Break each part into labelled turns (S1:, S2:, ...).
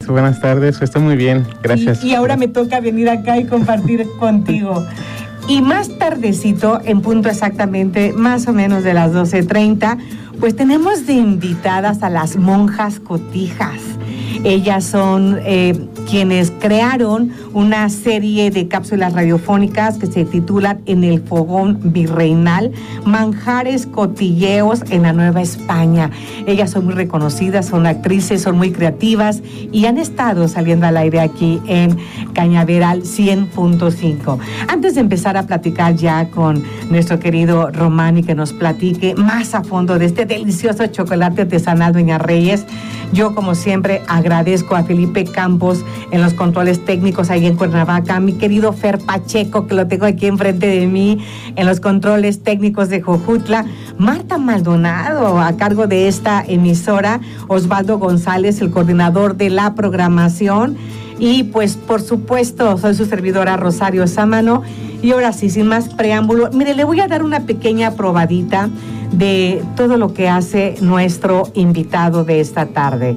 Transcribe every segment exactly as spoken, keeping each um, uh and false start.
S1: buenas tardes. Estoy muy bien, gracias.
S2: Y, y ahora me toca venir acá y compartir contigo. Y más tardecito, en punto exactamente, más o menos de las doce treinta, pues tenemos de invitadas a las monjas cotijas. Ellas son eh, quienes crearon una serie de cápsulas radiofónicas que se titulan En el Fogón Virreinal, Manjares Cotilleos en la Nueva España. Ellas son muy reconocidas, son actrices, son muy creativas y han estado saliendo al aire aquí en Cañaveral cien punto cinco. Antes de empezar a platicar ya con nuestro querido Román y que nos platique más a fondo de este delicioso chocolate artesanal Doña Reyes, yo como siempre agradezco a Felipe Campos en los controles técnicos ahí en Cuernavaca, a mi querido Fer Pacheco, que lo tengo aquí enfrente de mí, en los controles técnicos de Jojutla, Marta Maldonado a cargo de esta emisora, Osvaldo González, el coordinador de la programación, y pues por supuesto soy su servidora Rosario Sámano. Y ahora sí, sin más preámbulo, mire, le voy a dar una pequeña probadita de todo lo que hace nuestro invitado de esta tarde.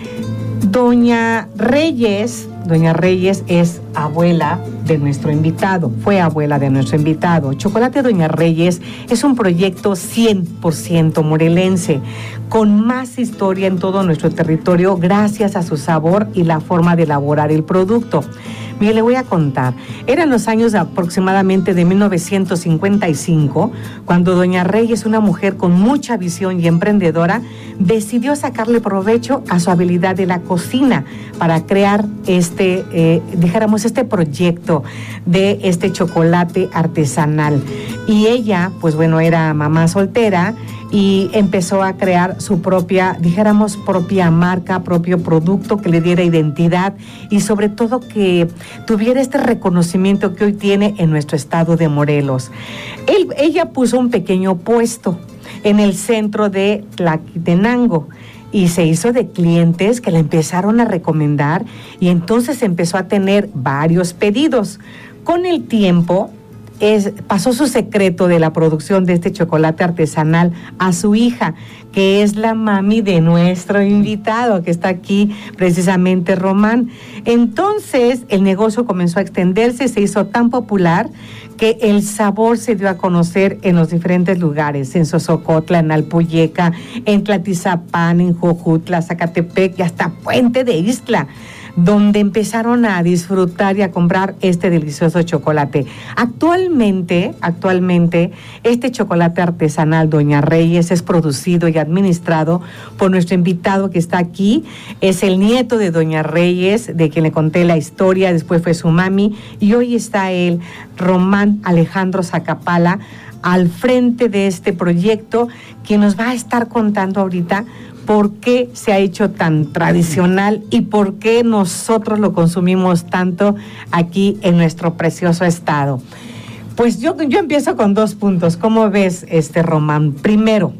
S2: Doña Reyes, Doña Reyes es abuela de nuestro invitado, fue abuela de nuestro invitado. Chocolate Doña Reyes es un proyecto cien por ciento morelense, con más historia en todo nuestro territorio gracias a su sabor y la forma de elaborar el producto. Mire, le voy a contar. Eran los años aproximadamente de mil novecientos cincuenta y cinco, cuando Doña Reyes, una mujer con mucha visión y emprendedora, decidió sacarle provecho a su habilidad de la cocina para crear este, eh, dijéramos, este proyecto de este chocolate artesanal. Y ella, pues bueno, era mamá soltera y empezó a crear su propia, dijéramos, propia marca, propio producto que le diera identidad y sobre todo que tuviera este reconocimiento que hoy tiene en nuestro estado de Morelos. Él, ella puso un pequeño puesto en el centro de Tlaquiltenango y se hizo de clientes que le empezaron a recomendar y entonces empezó a tener varios pedidos. Con el tiempo, Es, pasó su secreto de la producción de este chocolate artesanal a su hija, que es la mami de nuestro invitado, que está aquí precisamente, Román. Entonces, el negocio comenzó a extenderse, se hizo tan popular que el sabor se dio a conocer en los diferentes lugares, en Sosocotla, en Alpuyeca, en Tlatizapán, en Jojutla, Zacatepec y hasta Puente de Ixtla, donde empezaron a disfrutar y a comprar este delicioso chocolate. Actualmente, actualmente, este chocolate artesanal Doña Reyes es producido y administrado por nuestro invitado que está aquí. Es el nieto de Doña Reyes, de quien le conté la historia, después fue su mami, y hoy está él, Román Alejandro Zacapala, al frente de este proyecto, quien nos va a estar contando ahorita por qué se ha hecho tan tradicional y por qué nosotros lo consumimos tanto aquí en nuestro precioso estado. Pues yo, yo empiezo con dos puntos. ¿Cómo ves, este Román? Primero,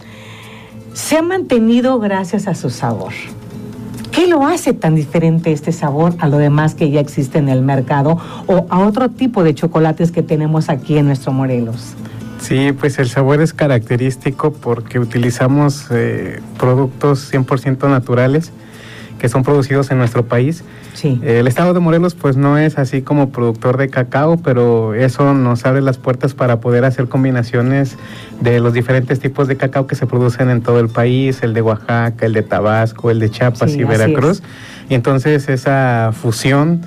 S2: se ha mantenido gracias a su sabor. ¿Qué lo hace tan diferente este sabor a lo demás que ya existe en el mercado o a otro tipo de chocolates que tenemos aquí en nuestro Morelos?
S1: Sí, pues el sabor es característico porque utilizamos eh, productos cien por ciento naturales que son producidos en nuestro país.
S2: Sí.
S1: Eh, el estado de Morelos pues no es así como productor de cacao, pero eso nos abre las puertas para poder hacer combinaciones de los diferentes tipos de cacao que se producen en todo el país, el de Oaxaca, el de Tabasco, el de Chiapas sí, y Veracruz. Y entonces esa fusión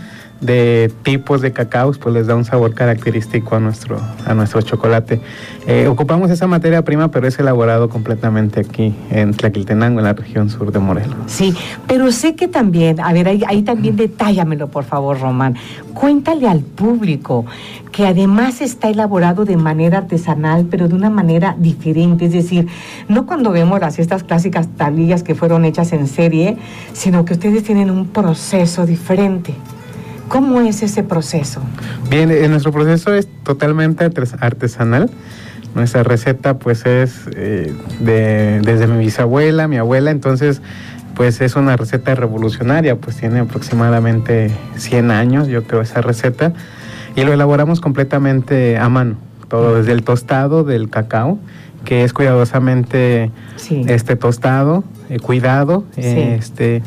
S1: de tipos de cacaos pues les da un sabor característico a nuestro a nuestro chocolate. Eh, ocupamos esa materia prima, pero es elaborado completamente aquí en Tlaquiltenango, en la región sur de Morelos.
S2: Sí, pero sé que también, a ver, ahí, ahí también detállamelo por favor, Román. Cuéntale al público que además está elaborado de manera artesanal, pero de una manera diferente, es decir, no cuando vemos las estas clásicas tablillas que fueron hechas en serie, sino que ustedes tienen un proceso diferente. ¿Cómo es ese proceso?
S1: Bien, eh, nuestro proceso es totalmente artesanal. Nuestra receta pues es eh, de, desde mi bisabuela, mi abuela, entonces pues es una receta revolucionaria, pues tiene aproximadamente cien años, yo creo, esa receta, y lo elaboramos completamente a mano, todo desde el tostado del cacao, que es cuidadosamente sí. este tostado, eh, cuidado, sí. eh, este...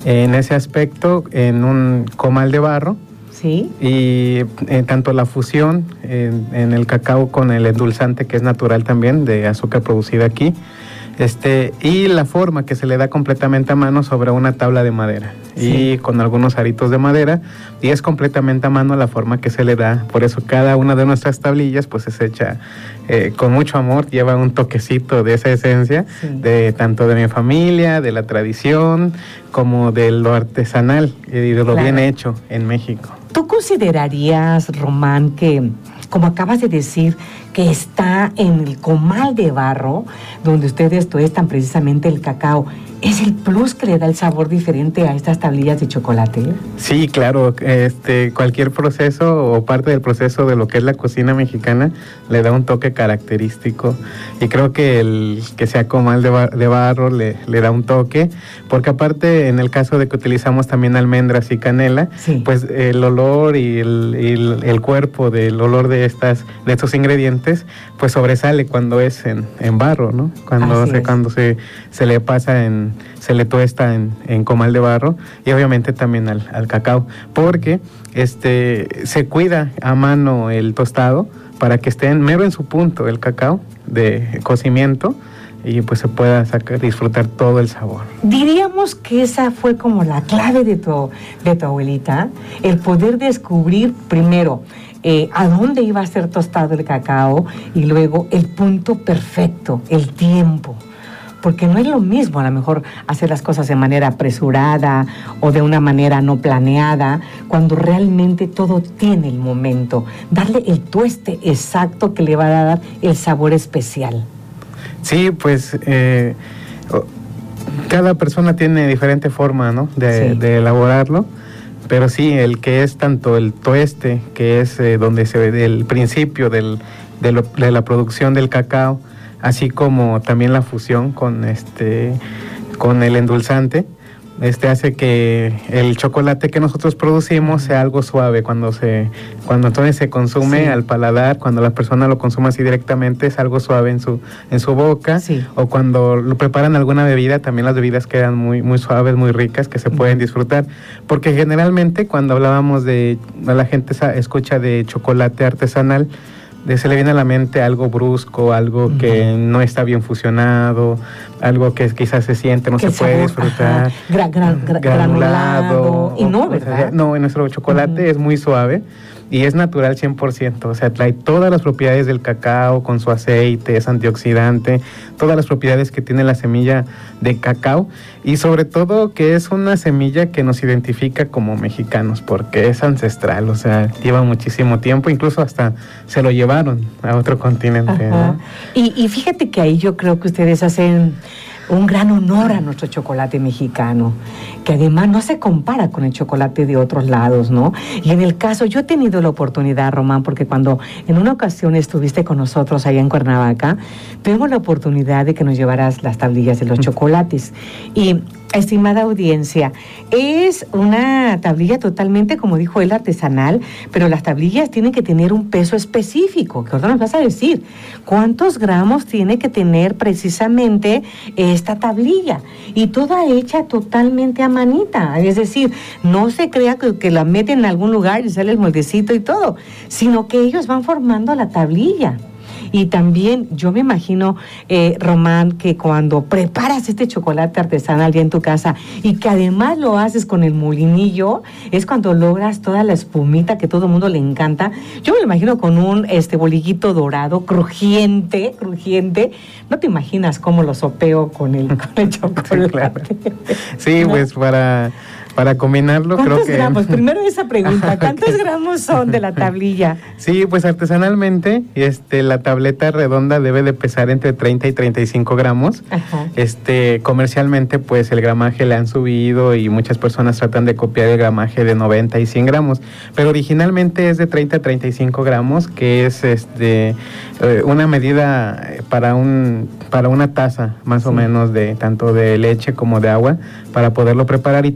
S1: en ese aspecto en un comal de barro.
S2: Sí.
S1: Y eh, tanto la fusión en, en el cacao con el endulzante, que es natural también, de azúcar producida aquí, este, y la forma que se le da completamente a mano sobre una tabla de madera, sí, y con algunos aritos de madera, y es completamente a mano la forma que se le da. Por eso cada una de nuestras tablillas pues es hecha eh, con mucho amor, lleva un toquecito de esa esencia, sí, de tanto de mi familia, de la tradición, como de lo artesanal y de lo, claro, bien hecho en México.
S2: ¿Tú considerarías, Román, que, como acabas de decir, que está en el comal de barro, donde ustedes tuestan precisamente el cacao, es el plus que le da el sabor diferente a estas tablillas de chocolate?
S1: Sí, claro. Este, cualquier proceso o parte del proceso de lo que es la cocina mexicana le da un toque característico. Y creo que el que sea comal de, bar, de barro le, le da un toque, porque aparte, en el caso de que utilizamos también almendras y canela, sí, pues el olor y el, y el, el cuerpo del olor de estas de estos ingredientes pues sobresale cuando es en, en barro, ¿no? Cuando se, cuando se, se le pasa en, se le tuesta en, en comal de barro, y obviamente también al, al cacao, porque este se cuida a mano el tostado para que esté en, mero en su punto el cacao de cocimiento, y pues se pueda sacar, disfrutar todo el sabor.
S2: Diríamos que esa fue como la clave de tu, de tu abuelita, el poder descubrir primero eh, a dónde iba a ser tostado el cacao, y luego el punto perfecto, el tiempo. Porque no es lo mismo a lo mejor hacer las cosas de manera apresurada o de una manera no planeada, cuando realmente todo tiene el momento. Darle el tueste exacto que le va a dar el sabor especial.
S1: Sí, pues eh, cada persona tiene diferente forma, ¿no?, de, sí, de elaborarlo, pero sí, el que es tanto el tueste, que es eh, donde se ve el principio del, de, lo, de la producción del cacao, así como también la fusión con este con el endulzante, este hace que el chocolate que nosotros producimos sea algo suave cuando se cuando entonces se consume, sí, al paladar. Cuando la persona lo consume así directamente, es algo suave en su en su boca, sí, o cuando lo preparan alguna bebida, también las bebidas quedan muy muy suaves, muy ricas, que se pueden disfrutar, porque generalmente cuando hablábamos de, la gente escucha de chocolate artesanal, de se le viene a la mente algo brusco, algo uh-huh, que no está bien fusionado, algo que quizás se siente, no se puede disfrutar,
S2: gra, gra, gra, granulado, y no, ¿verdad?
S1: No, en nuestro chocolate uh-huh, es muy suave y es natural cien por ciento, o sea, trae todas las propiedades del cacao con su aceite, es antioxidante, todas las propiedades que tiene la semilla de cacao, y sobre todo que es una semilla que nos identifica como mexicanos, porque es ancestral, o sea, lleva muchísimo tiempo, incluso hasta se lo llevaron a otro continente, ¿no?
S2: y, y fíjate que ahí yo creo que ustedes hacen un gran honor a nuestro chocolate mexicano, que además no se compara con el chocolate de otros lados, ¿no? Y en el caso, yo he tenido la oportunidad, Román, porque cuando en una ocasión estuviste con nosotros allá en Cuernavaca, tuvimos la oportunidad de que nos llevaras las tablillas de los chocolates. Y, estimada audiencia, es una tablilla totalmente, como dijo él, artesanal, pero las tablillas tienen que tener un peso específico, que ahora nos vas a decir cuántos gramos tiene que tener precisamente esta tablilla, y toda hecha totalmente a manita, es decir, no se crea que, que la meten en algún lugar y sale el moldecito y todo, sino que ellos van formando la tablilla. Y también yo me imagino, eh, Román, que cuando preparas este chocolate artesanal ya en tu casa y que además lo haces con el molinillo, es cuando logras toda la espumita que todo el mundo le encanta. Yo me lo imagino con un este bolillito dorado, crujiente, crujiente. No te imaginas cómo lo sopeo con el, con el chocolate.
S1: Sí, claro. Sí, ¿no? Pues para... Para combinarlo, creo que...
S2: ¿Cuántos gramos? Primero esa pregunta, ¿cuántos okay. gramos son de la tablilla?
S1: Sí, pues artesanalmente, este, la tableta redonda debe de pesar entre treinta y treinta y cinco gramos. Ajá. Este, comercialmente, pues el gramaje le han subido y muchas personas tratan de copiar el gramaje de noventa y cien gramos. Pero originalmente es de treinta a treinta y cinco gramos, que es este, eh, una medida para, un, para una taza, más sí. o menos, de tanto de leche como de agua, para poderlo preparar, y también para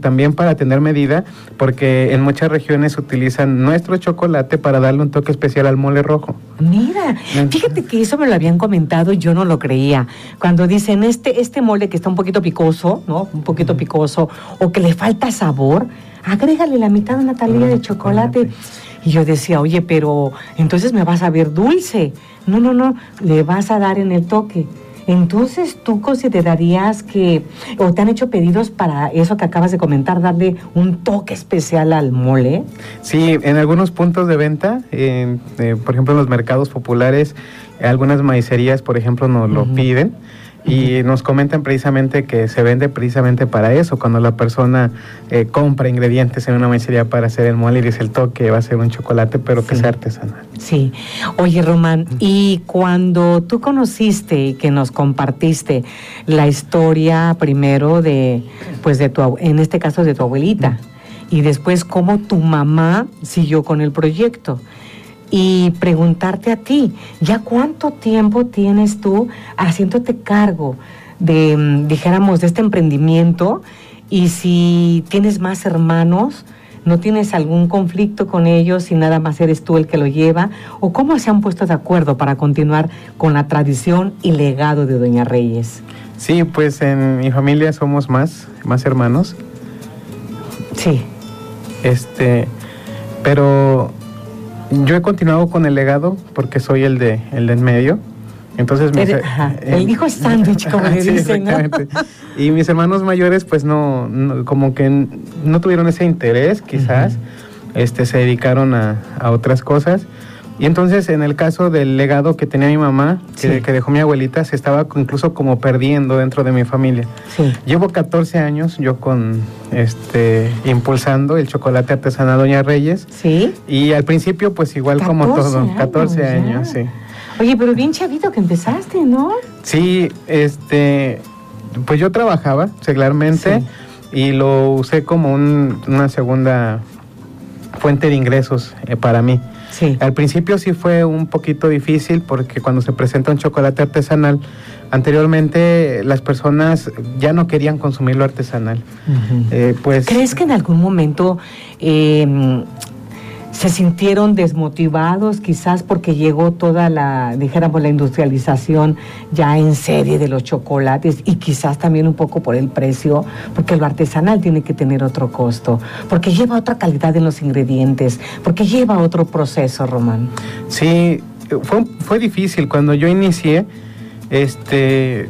S1: para tener medida, porque en muchas regiones utilizan nuestro chocolate para darle un toque especial al mole rojo.
S2: Mira, fíjate que eso me lo habían comentado y yo no lo creía. Cuando dicen este, este mole que está un poquito picoso, ¿no? Un poquito picoso, o que le falta sabor, agrégale la mitad de una tablilla de chocolate. Y yo decía, oye, pero entonces me vas a ver dulce. No, no, no, le vas a dar en el toque. Entonces, ¿tú considerarías que, o te han hecho pedidos para eso que acabas de comentar, darle un toque especial al mole?
S1: Sí, en algunos puntos de venta, eh, eh, por ejemplo, en los mercados populares, algunas maicerías, por ejemplo, nos uh-huh. lo piden. Y uh-huh. nos comentan precisamente que se vende precisamente para eso, cuando la persona eh, compra ingredientes en una maicería para hacer el mole y dice el toque va a ser un chocolate, pero sí. que sea artesanal.
S2: Sí. Oye, Román, uh-huh. y cuando tú conociste y que nos compartiste la historia primero de, pues de tu, en este caso de tu abuelita, uh-huh. y después cómo tu mamá siguió con el proyecto, y preguntarte a ti, ¿ya cuánto tiempo tienes tú haciéndote cargo de, dijéramos, de este emprendimiento? Y si tienes más hermanos, ¿no tienes algún conflicto con ellos y nada más eres tú el que lo lleva? ¿O cómo se han puesto de acuerdo para continuar con la tradición y legado de Doña Reyes?
S1: Sí, pues en mi familia somos más, más hermanos.
S2: Sí.
S1: Este, pero... yo he continuado con el legado porque soy el de el de en medio. Entonces mis,
S2: ajá, el, el hijo sándwich, como le
S1: sí,
S2: dicen, ¿no?
S1: Y mis hermanos mayores, pues no, no, como que no tuvieron ese interés, quizás, uh-huh. este, se dedicaron a, a otras cosas. Y entonces, en el caso del legado que tenía mi mamá, que, sí. que dejó mi abuelita, se estaba incluso como perdiendo dentro de mi familia. Sí. Llevo catorce años yo con, este, impulsando el chocolate artesanal Doña Reyes.
S2: Sí.
S1: Y al principio, pues igual como todo, años, catorce años, sí.
S2: Oye, pero bien chavito que empezaste, ¿no?
S1: Sí, este, pues yo trabajaba seglarmente sí. y lo usé como un, una segunda fuente de ingresos eh, para mí. Sí. Al principio sí fue un poquito difícil porque cuando se presenta un chocolate artesanal, anteriormente las personas ya no querían consumir lo artesanal. Uh-huh. Eh, pues,
S2: ¿crees que en algún momento eh, se sintieron desmotivados quizás porque llegó toda la, dijéramos, la industrialización ya en serie de los chocolates y quizás también un poco por el precio, porque lo artesanal tiene que tener otro costo, porque lleva otra calidad en los ingredientes, porque lleva otro proceso, Román?
S1: Sí, fue, fue difícil. Cuando yo inicié, este...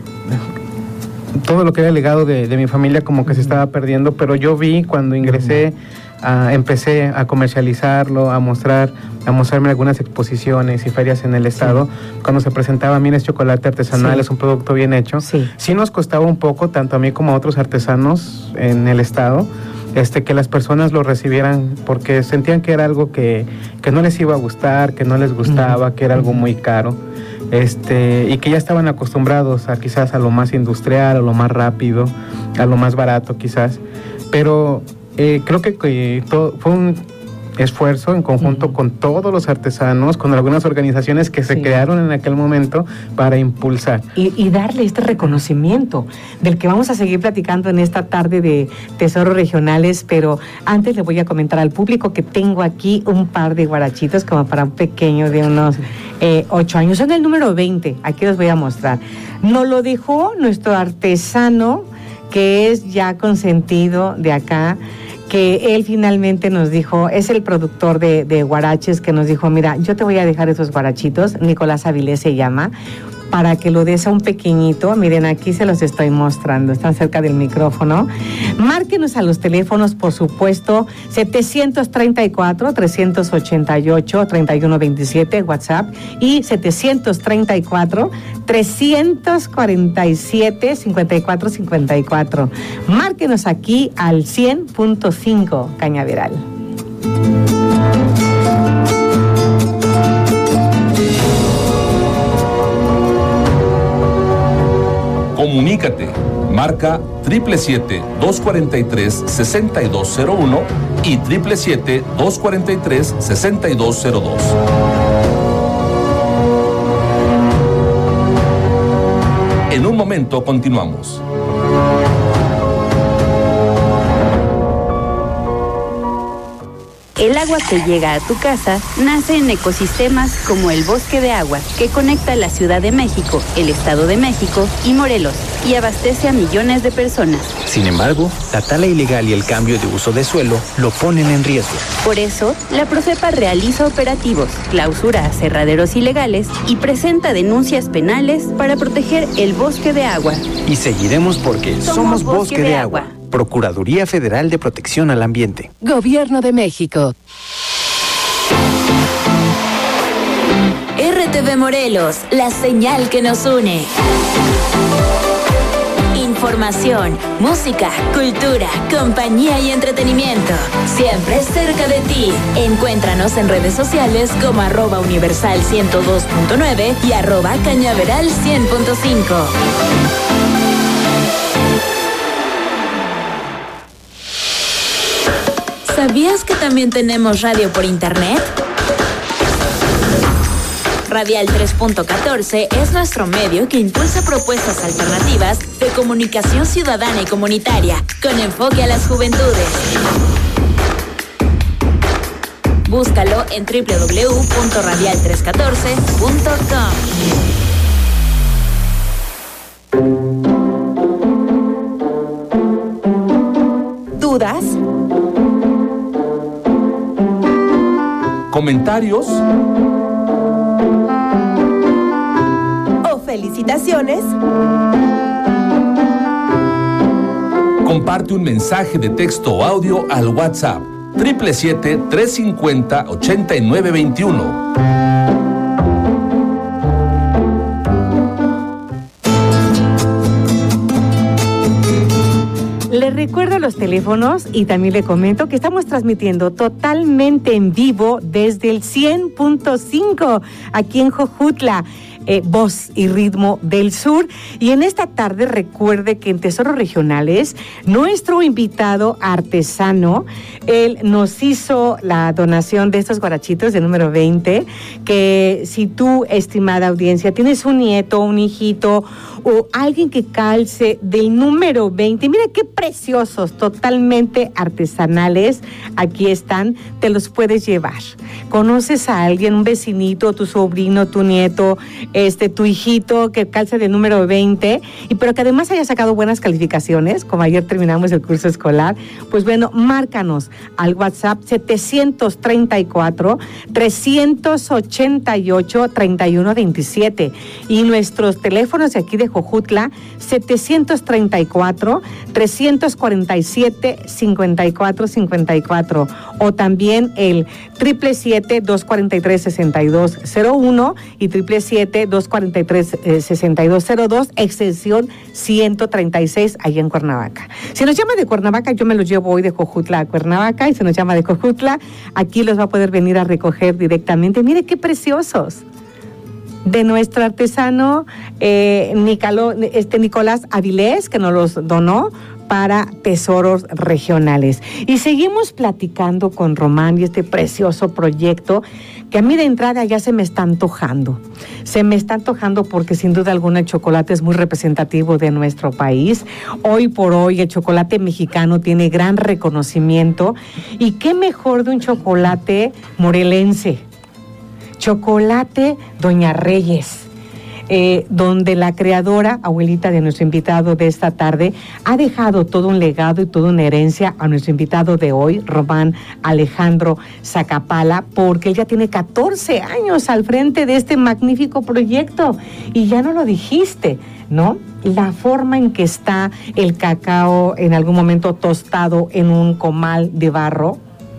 S1: todo lo que era el legado de, de mi familia como que uh-huh. se estaba perdiendo, pero yo vi cuando ingresé, uh, empecé a comercializarlo, a mostrar, a mostrarme algunas exposiciones y ferias en el estado, sí. cuando se presentaba, mira, es chocolate artesanal, sí. es un producto bien hecho. Sí. sí nos costaba un poco, tanto a mí como a otros artesanos en el estado, este, que las personas lo recibieran, porque sentían que era algo que, que no les iba a gustar, que no les gustaba, uh-huh. que era algo muy caro. Este, y que ya estaban acostumbrados a quizás a lo más industrial, a lo más rápido, a lo más barato quizás, pero eh, creo que, que todo, fue un esfuerzo en conjunto uh-huh. con todos los artesanos, con algunas organizaciones que se sí. crearon en aquel momento para impulsar.
S2: Y, y darle este reconocimiento del que vamos a seguir platicando en esta tarde de Tesoros Regionales, pero antes le voy a comentar al público que tengo aquí un par de guarachitos como para un pequeño de unos eh, ocho años. Son el número veinte, aquí los voy a mostrar. Nos lo dejó nuestro artesano, que es ya consentido de acá, que él finalmente nos dijo, es el productor de, de guaraches, que nos dijo, mira, yo te voy a dejar esos guarachitos, Nicolás Avilés se llama, para que lo des a un pequeñito. Miren, aquí se los estoy mostrando, están cerca del micrófono. Márquenos a los teléfonos, por supuesto, setecientos treinta y cuatro, trescientos ochenta y ocho, treinta y uno veintisiete, WhatsApp, y setecientos treinta y cuatro, trescientos cuarenta y siete, cincuenta y cuatro cincuenta y cuatro. Márquenos aquí al cien punto cinco Cañaveral.
S3: Comunícate, marca siete siete siete, dos cuatro tres, seis dos cero uno y siete siete siete, dos cuatro tres, seis dos cero dos. En un momento continuamos.
S4: El agua que llega a tu casa nace en ecosistemas como el Bosque de Agua, que conecta la Ciudad de México, el Estado de México y Morelos, y abastece a millones de personas.
S5: Sin embargo, la tala ilegal y el cambio de uso de suelo lo ponen en riesgo.
S4: Por eso, la Profepa realiza operativos, clausura aserraderos ilegales y presenta denuncias penales para proteger el Bosque de Agua.
S5: Y seguiremos porque somos, somos Bosque, Bosque de, de Agua. Agua. Procuraduría Federal de Protección al Ambiente.
S6: Gobierno de México.
S7: R T V Morelos, la señal que nos une. Información, música, cultura, compañía y entretenimiento. Siempre cerca de ti. Encuéntranos en redes sociales como arroba universal ciento dos punto nueve y arroba cañaveral cien punto cinco. ¿Sabías que también tenemos radio por internet? Radial tres punto catorce es nuestro medio que impulsa propuestas alternativas de comunicación ciudadana y comunitaria, con enfoque a las juventudes. Búscalo en doble u doble u doble u punto radial trescientos catorce punto com.
S2: ¿Dudas?
S3: ¿Comentarios?
S2: ¿O felicitaciones?
S3: Comparte un mensaje de texto o audio al WhatsApp siete siete siete, tres cinco cero, ocho nueve dos uno.
S2: Les recuerdo los teléfonos y también le comento que estamos transmitiendo totalmente en vivo desde el cien punto cinco aquí en Jojutla. Eh, voz y ritmo del sur. Y en esta tarde recuerde que en Tesoros Regionales nuestro invitado artesano, él nos hizo la donación de estos guarachitos de número veinte, que si tú, estimada audiencia, tienes un nieto, un hijito o alguien que calce del número veinte, mira qué preciosos, totalmente artesanales, aquí están, te los puedes llevar. ¿Conoces a alguien, un vecinito, tu sobrino, tu nieto, este, tu hijito que calce del número veinte, y pero que además haya sacado buenas calificaciones, como ayer terminamos el curso escolar? Pues bueno, márcanos al WhatsApp setecientos treinta y cuatro, trescientos ochenta y ocho, treinta y uno veintisiete, y nuestros teléfonos de aquí de Jojutla, setecientos treinta y cuatro, trescientos cuarenta y siete, cincuenta y cuatro cincuenta y cuatro, o también el siete siete siete, dos cuatro tres, seis dos cero uno y siete siete siete, dos cuatro tres, seis dos cero dos, extensión ciento treinta y seis, allá en Cuernavaca. Si nos llama de Cuernavaca, yo me los llevo hoy de Jojutla a Cuernavaca, y si nos llama de Jojutla, aquí los va a poder venir a recoger directamente. Mire qué preciosos. De nuestro artesano eh, Nicalo, este Nicolás Avilés, que nos los donó para Tesoros Regionales. Y seguimos platicando con Román y este precioso proyecto que a mí de entrada ya se me está antojando. Se me está antojando porque sin duda alguna el chocolate es muy representativo de nuestro país. Hoy por hoy el chocolate mexicano tiene gran reconocimiento, y qué mejor de un chocolate morelense. Chocolate Doña Reyes, eh, donde la creadora, abuelita de nuestro invitado de esta tarde, ha dejado todo un legado y toda una herencia a nuestro invitado de hoy, Román Alejandro Zacapala, porque él ya tiene catorce años al frente de este magnífico proyecto. Y ya no lo dijiste, ¿no? La forma en que está el cacao en algún momento tostado en un comal de barro,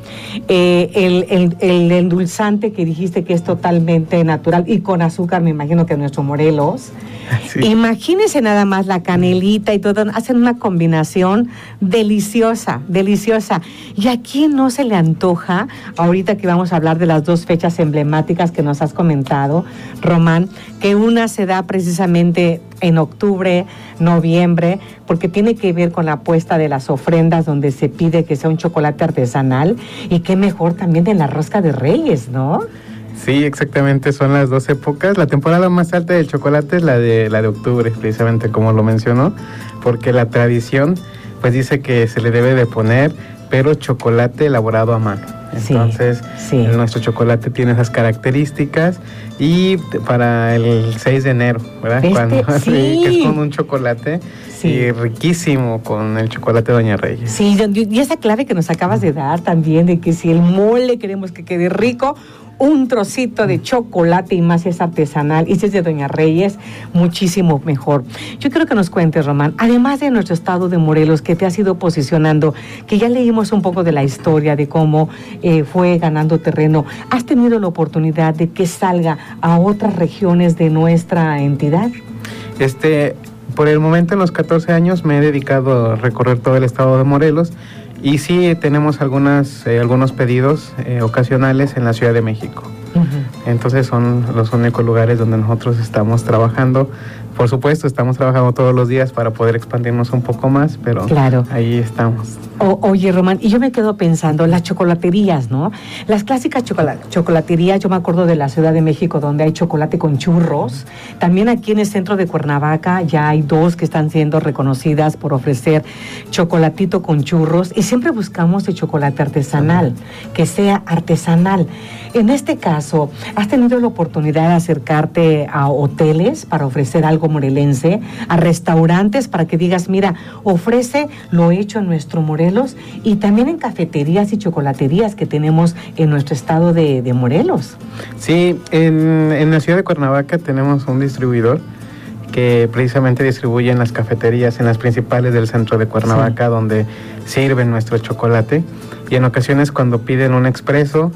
S2: Eh, el, el, el endulzante que dijiste que es totalmente natural y con azúcar, me imagino que nuestro Morelos. Sí. Imagínense nada más la canelita y todo, hacen una combinación deliciosa, deliciosa. ¿Y a quién no se le antoja, ahorita que vamos a hablar de las dos fechas emblemáticas que nos has comentado, Román, que una se da precisamente en octubre, noviembre, porque tiene que ver con la puesta de las ofrendas, donde se pide que sea un chocolate artesanal, y qué mejor también en la rosca de Reyes, ¿no?
S1: Sí, exactamente, son las dos épocas. La temporada más alta del chocolate es la de la de octubre, precisamente como lo mencionó, porque la tradición pues dice que se le debe de poner pero chocolate elaborado a mano. Entonces,
S2: sí, sí.
S1: nuestro chocolate tiene esas características. Y para el seis de enero, ¿verdad?
S2: Este,
S1: Cuando,
S2: sí.
S1: que es con un chocolate sí. y riquísimo con el chocolate Doña Reyes.
S2: Sí, y esa clave que nos acabas de dar también, de que si el mole queremos que quede rico, un trocito de chocolate y más si es artesanal y si es de Doña Reyes, muchísimo mejor. Yo quiero que nos cuentes, Román, además de nuestro estado de Morelos, que te has ido posicionando, que ya leímos un poco de la historia, de cómo eh, fue ganando terreno, ¿has tenido la oportunidad de que salga a otras regiones de nuestra entidad?
S1: Este, por el momento, en los catorce años, me he dedicado a recorrer todo el estado de Morelos. Y sí, tenemos algunas, eh, algunos pedidos eh, ocasionales en la Ciudad de México. Uh-huh. Entonces son los únicos lugares donde nosotros estamos trabajando. Por supuesto, estamos trabajando todos los días para poder expandirnos un poco más, pero claro. ahí estamos.
S2: O, oye, Román, y yo me quedo pensando, las chocolaterías, ¿no? Las clásicas chocola- chocolaterías, yo me acuerdo de la Ciudad de México, donde hay chocolate con churros. También aquí en el centro de Cuernavaca ya hay dos que están siendo reconocidas por ofrecer chocolatito con churros. Y siempre buscamos el chocolate artesanal, que sea artesanal. En este caso, ¿has tenido la oportunidad de acercarte a hoteles para ofrecer algo morelense, a restaurantes para que digas, mira, ofrece lo hecho en nuestro Morelos, y también en cafeterías y chocolaterías que tenemos en nuestro estado de, de Morelos?
S1: Sí, en, en la ciudad de Cuernavaca tenemos un distribuidor que precisamente distribuye en las cafeterías, en las principales del centro de Cuernavaca, sí. donde sirven nuestro chocolate, y en ocasiones cuando piden un expreso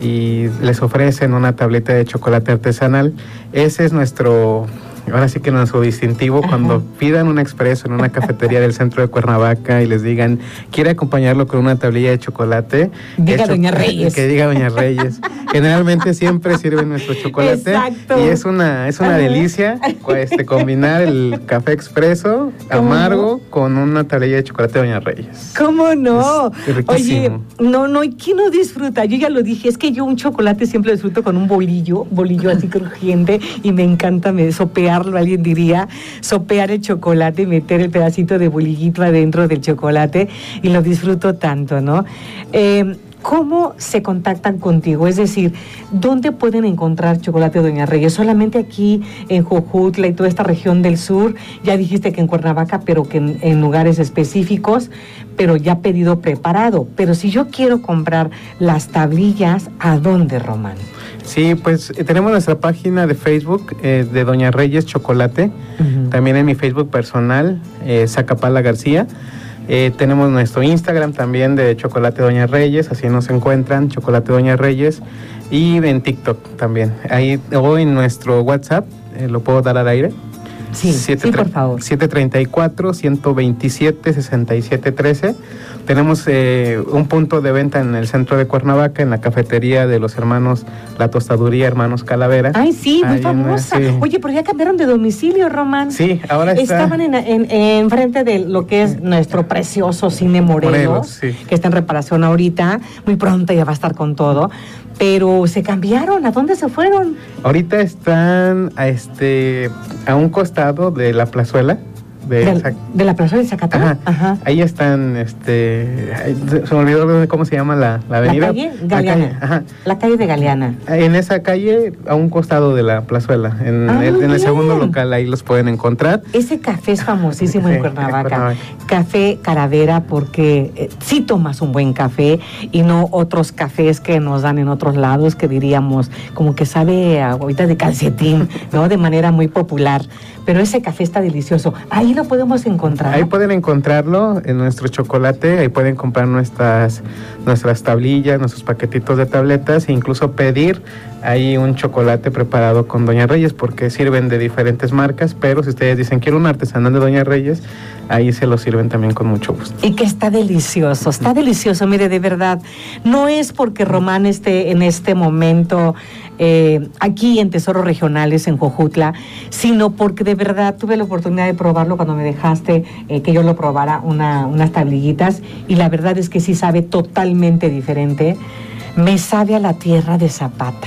S1: y les ofrecen una tableta de chocolate artesanal, ese es nuestro... Ahora sí que nuestro distintivo. Ajá. Cuando pidan un expreso en una cafetería del centro de Cuernavaca y les digan, ¿quiere acompañarlo con una tablilla de chocolate?
S2: Diga Doña Reyes.
S1: Que diga Doña Reyes. Generalmente siempre sirven nuestro chocolate.
S2: Exacto.
S1: Y es una, es una delicia este, combinar el café expreso amargo no? con una tablilla de chocolate de Doña Reyes.
S2: ¿Cómo no?
S1: Es riquísimo.
S2: Oye, no, no, ¿y quién no disfruta? Yo ya lo dije, es que yo un chocolate siempre disfruto con un bolillo, bolillo así crujiente, y me encanta me sopear. Alguien diría, sopear el chocolate y meter el pedacito de bolillito adentro del chocolate, y lo disfruto tanto, ¿no? Eh, ¿Cómo se contactan contigo? Es decir, ¿dónde pueden encontrar chocolate Doña Reyes? ¿Solamente aquí en Jojutla y toda esta región del sur? Ya dijiste que en Cuernavaca, pero que en, en lugares específicos, pero ya pedido preparado. Pero si yo quiero comprar las tablillas, ¿a dónde, Román?
S1: Sí, pues eh, tenemos nuestra página de Facebook eh, de Doña Reyes Chocolate, uh-huh. también en mi Facebook personal, eh, Zacapala García. Eh, tenemos nuestro Instagram también de Chocolate Doña Reyes, así nos encuentran, Chocolate Doña Reyes, y en TikTok también. Ahí, o en nuestro WhatsApp, eh, ¿lo puedo dar al aire?
S2: Sí, sí, por favor.
S1: siete treinta y cuatro, ciento veintisiete, sesenta y siete trece. Tenemos eh, un punto de venta en el centro de Cuernavaca, en la cafetería de los hermanos La Tostaduría Hermanos Calavera.
S2: Ay, sí, muy
S1: Ahí
S2: famosa.
S1: En, sí.
S2: Oye, pero ya cambiaron de domicilio, Román.
S1: Sí, ahora está...
S2: Estaban en, en, en frente de lo que es nuestro precioso Cine Morelos, Morelos sí. que está en reparación ahorita. Muy pronto ya va a estar con todo. Pero se cambiaron. ¿A dónde se fueron?
S1: Ahorita están a, este, a un costado de la plazuela. De,
S2: de, Zac... de la plazuela de Zacatán.
S1: Ajá. Ajá. Ahí están, este, se me olvidó cómo se llama la, la avenida.
S2: La calle Galeana. La calle, ajá. La calle de Galeana.
S1: En esa calle, a un costado de la plazuela, en, ah, el, en el segundo local, ahí los pueden encontrar.
S2: Ese café es famosísimo sí, en, Cuernavaca. en Cuernavaca. Café Calavera, porque eh, sí tomas un buen café y no otros cafés que nos dan en otros lados, que diríamos como que sabe a agüita de calcetín, ¿no? De manera muy popular. Pero ese café está delicioso. Ahí lo podemos encontrar.
S1: Ahí pueden encontrarlo en nuestro chocolate. Ahí pueden comprar nuestras, nuestras tablillas, nuestros paquetitos de tabletas, e incluso pedir ahí un chocolate preparado con Doña Reyes, porque sirven de diferentes marcas, pero si ustedes dicen quiero un artesanal de Doña Reyes, ahí se lo sirven también con mucho gusto.
S2: Y que está delicioso, está delicioso, mire, de verdad. No es porque Román esté en este momento eh, aquí en Tesoros Regionales, en Jojutla, sino porque de verdad tuve la oportunidad de probarlo cuando me dejaste eh, que yo lo probara, una, unas tablillitas, y la verdad es que sí sabe totalmente diferente. Me sabe a la tierra de Zapata,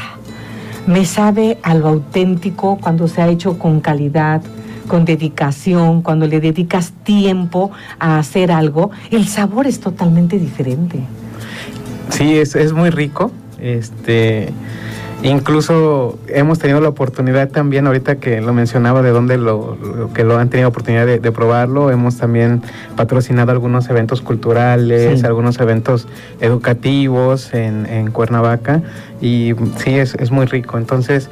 S2: me sabe a lo auténtico cuando se ha hecho con calidad, con dedicación, cuando le dedicas tiempo a hacer algo, el sabor es totalmente diferente.
S1: Sí, es, es muy rico. Este, incluso hemos tenido la oportunidad también, ahorita que lo mencionaba, de dónde lo, lo que lo han tenido oportunidad de, de probarlo. Hemos también patrocinado algunos eventos culturales, sí. algunos eventos educativos en, en Cuernavaca, y sí, es, es muy rico. Entonces,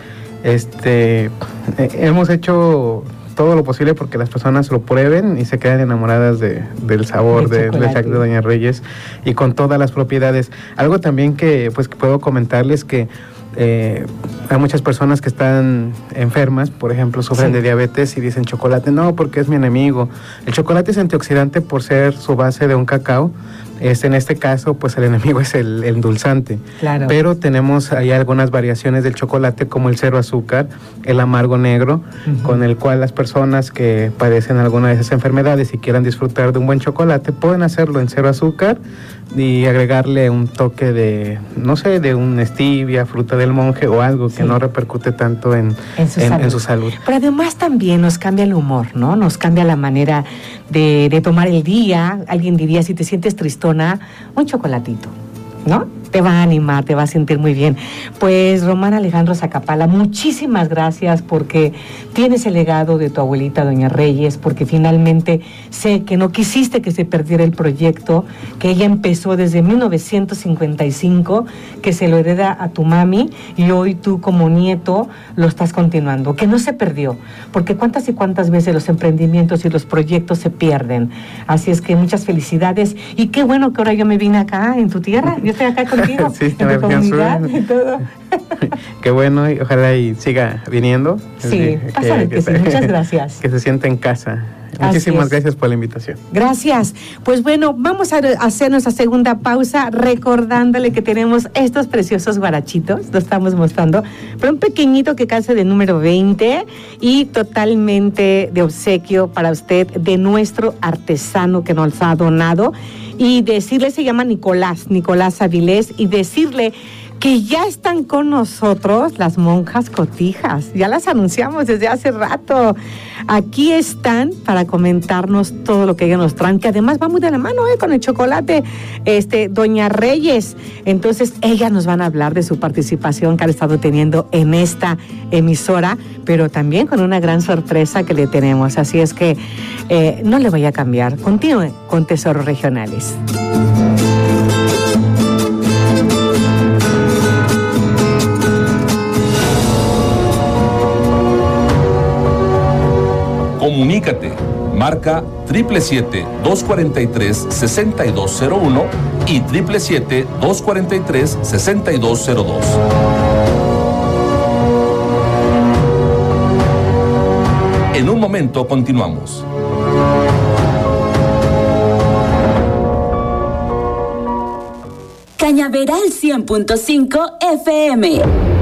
S1: este, eh, hemos hecho todo lo posible porque las personas lo prueben y se queden enamoradas de, del sabor de, del Jack de Doña Reyes, y con todas las propiedades. Algo también que pues que puedo comentarles que eh, hay muchas personas que están enfermas, por ejemplo, sufren sí. de diabetes y dicen chocolate, no, porque es mi enemigo. El chocolate es antioxidante por ser su base de un cacao. Este, en este caso, pues el enemigo es el, el endulzante. Claro. Pero tenemos ahí algunas variaciones del chocolate, como el cero azúcar, el amargo negro, uh-huh. con el cual las personas que padecen alguna de esas enfermedades y quieran disfrutar de un buen chocolate, pueden hacerlo en cero azúcar y agregarle un toque de, no sé, de un stevia, fruta del monje o algo que sí. no repercute tanto en, en, su en, en su salud.
S2: Pero además también nos cambia el humor, ¿no? Nos cambia la manera de, de tomar el día. Alguien diría, si te sientes tristona, un chocolatito, ¿no? Te va a animar, te va a sentir muy bien. Pues Román Alejandro Zacapala, muchísimas gracias, porque tienes el legado de tu abuelita Doña Reyes, porque finalmente sé que no quisiste que se perdiera el proyecto, que ella empezó desde mil novecientos cincuenta y cinco, que se lo hereda a tu mami, y hoy tú como nieto lo estás continuando, que no se perdió, porque cuántas y cuántas veces los emprendimientos y los proyectos se pierden. Así es que muchas felicidades, y qué bueno que ahora yo me vine acá en tu tierra, yo estoy acá con
S1: sí, en la comunidad y todo. Qué bueno, y ojalá y siga viniendo.
S2: Sí, que, que, que sí, muchas gracias.
S1: Que se sienta en casa. Muchísimas gracias por la invitación.
S2: Gracias. Pues bueno, vamos a hacer nuestra segunda pausa recordándole que tenemos estos preciosos guarachitos, lo estamos mostrando, pero un pequeñito que calza de número veinte y totalmente de obsequio para usted de nuestro artesano que nos ha donado. Y decirle, se llama Nicolás, Nicolás Avilés, y decirle que ya están con nosotros las monjas cotijas. Ya las anunciamos desde hace rato. Aquí están para comentarnos todo lo que ellos nos traen, que además va muy de la mano eh, con el chocolate, este, Doña Reyes. Entonces, ellas nos van a hablar de su participación que han estado teniendo en esta emisora, pero también con una gran sorpresa que le tenemos. Así es que eh, no le voy a cambiar. Continúe con Tesoros Regionales.
S3: Comunícate, marca siete siete siete, dos cuatro tres, seis dos cero uno y siete siete siete, dos cuatro tres, seis dos cero dos. En un momento continuamos.
S7: Cañaveral cien punto cinco F M.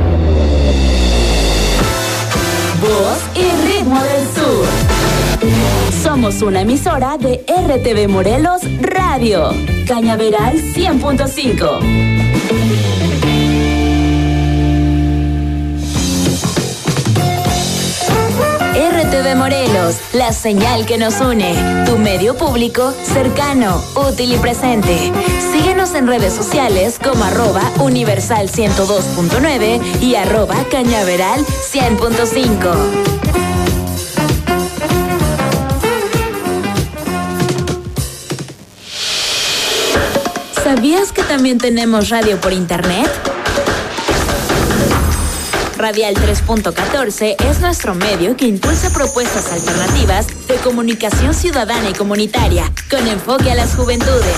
S7: Voz y ritmo del sur. Somos una emisora de R T V Morelos Radio. Cañaveral cien punto cinco. R T V Morelos, la señal que nos une. Tu medio público cercano, útil y presente. Síguenos en redes sociales como arroba universal ciento dos punto nueve y arroba cañaveral cien punto cinco. ¿Sabías que también tenemos radio por internet? Radial tres punto catorce es nuestro medio que impulsa propuestas alternativas de comunicación ciudadana y comunitaria, con enfoque a las juventudes.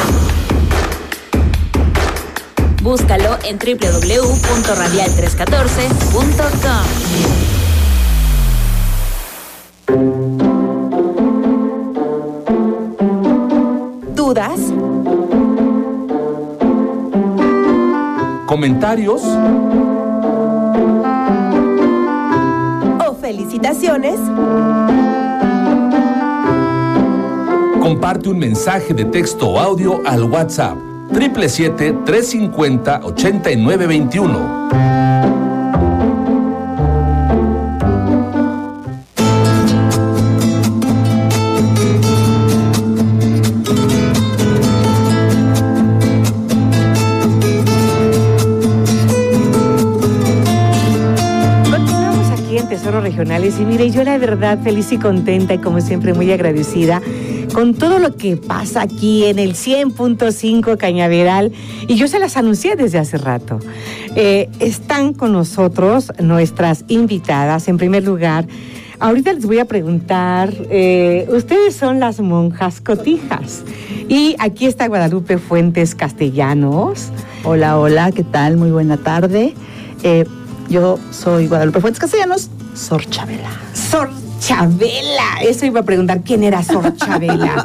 S7: Búscalo en doble u doble u doble u punto radial trescientos catorce punto com.
S2: ¿Dudas?
S3: ¿Comentarios?
S2: ¿O felicitaciones?
S3: Comparte un mensaje de texto o audio al WhatsApp siete siete siete, tres cinco cero, ocho nueve dos uno.
S2: Noticieros Regionales. Y mire, yo la verdad feliz y contenta y como siempre muy agradecida con todo lo que pasa aquí en el cien punto cinco Cañaveral. Y yo se las anuncié desde hace rato. Eh, están con nosotros nuestras invitadas. En primer lugar, ahorita les voy a preguntar, eh, ustedes son las monjas cotijas. Y aquí está Guadalupe Fuentes Castellanos.
S6: Hola, hola, ¿qué tal? Muy buena tarde. Eh, yo soy Guadalupe Fuentes Castellanos, Sor Chabela.
S2: Sor Chabela, eso iba a preguntar, ¿quién era Sor Chabela?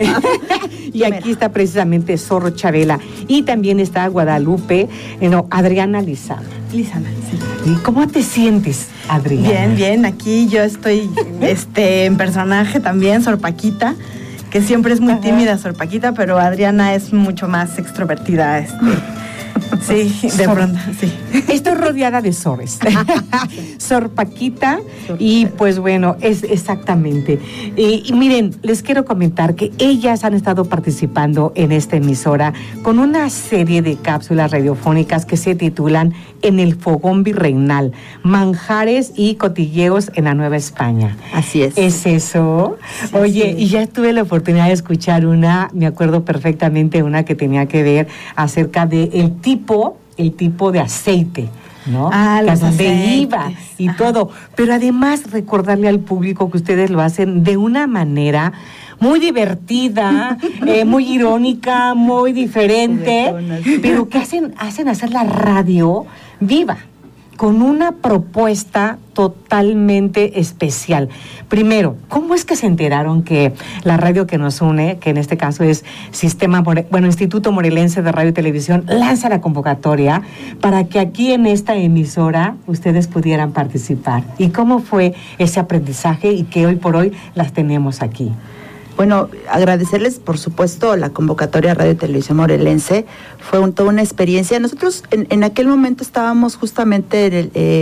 S2: Y aquí está precisamente Sor Chabela. Y también está Guadalupe, eh, no, Adriana Lizana.
S8: Lizana, sí.
S2: ¿Y cómo te sientes, Adriana?
S8: Bien, bien, aquí yo estoy este, en personaje también, Sor Paquita, que siempre es muy Ajá. tímida, Sor Paquita, pero Adriana es mucho más extrovertida, este... Sí, de Sor, pronto, sí.
S2: Estoy rodeada de sores. Sor Paquita, y pues bueno, es exactamente. Y, y miren, les quiero comentar que ellas han estado participando en esta emisora con una serie de cápsulas radiofónicas que se titulan En el Fogón Virreinal, Manjares y Cotilleos en la Nueva España.
S6: Así es.
S2: ¿Es eso? Sí, Oye, sí. Y ya tuve la oportunidad de escuchar una, me acuerdo perfectamente, una que tenía que ver acerca de el tipo, el tipo de aceite, ¿no?
S8: Ah, los
S2: donde
S8: aceites.
S2: iba y
S8: Ajá.
S2: todo. Pero además recordarle al público que ustedes lo hacen de una manera muy divertida, eh, muy irónica, muy diferente, pero que hacen, hacen hacer la radio viva, con una propuesta totalmente especial. Primero, ¿cómo es que se enteraron que la radio que nos une, que en este caso es Sistema More- bueno, Instituto Morelense de Radio y Televisión, lanza la convocatoria para que aquí en esta emisora ustedes pudieran participar? ¿Y cómo fue ese aprendizaje y que hoy por hoy las tenemos aquí?
S6: Bueno, agradecerles, por supuesto, la convocatoria a Radio y Televisión Morelense. Fue un, toda una experiencia. Nosotros en, en aquel momento estábamos justamente en el, eh,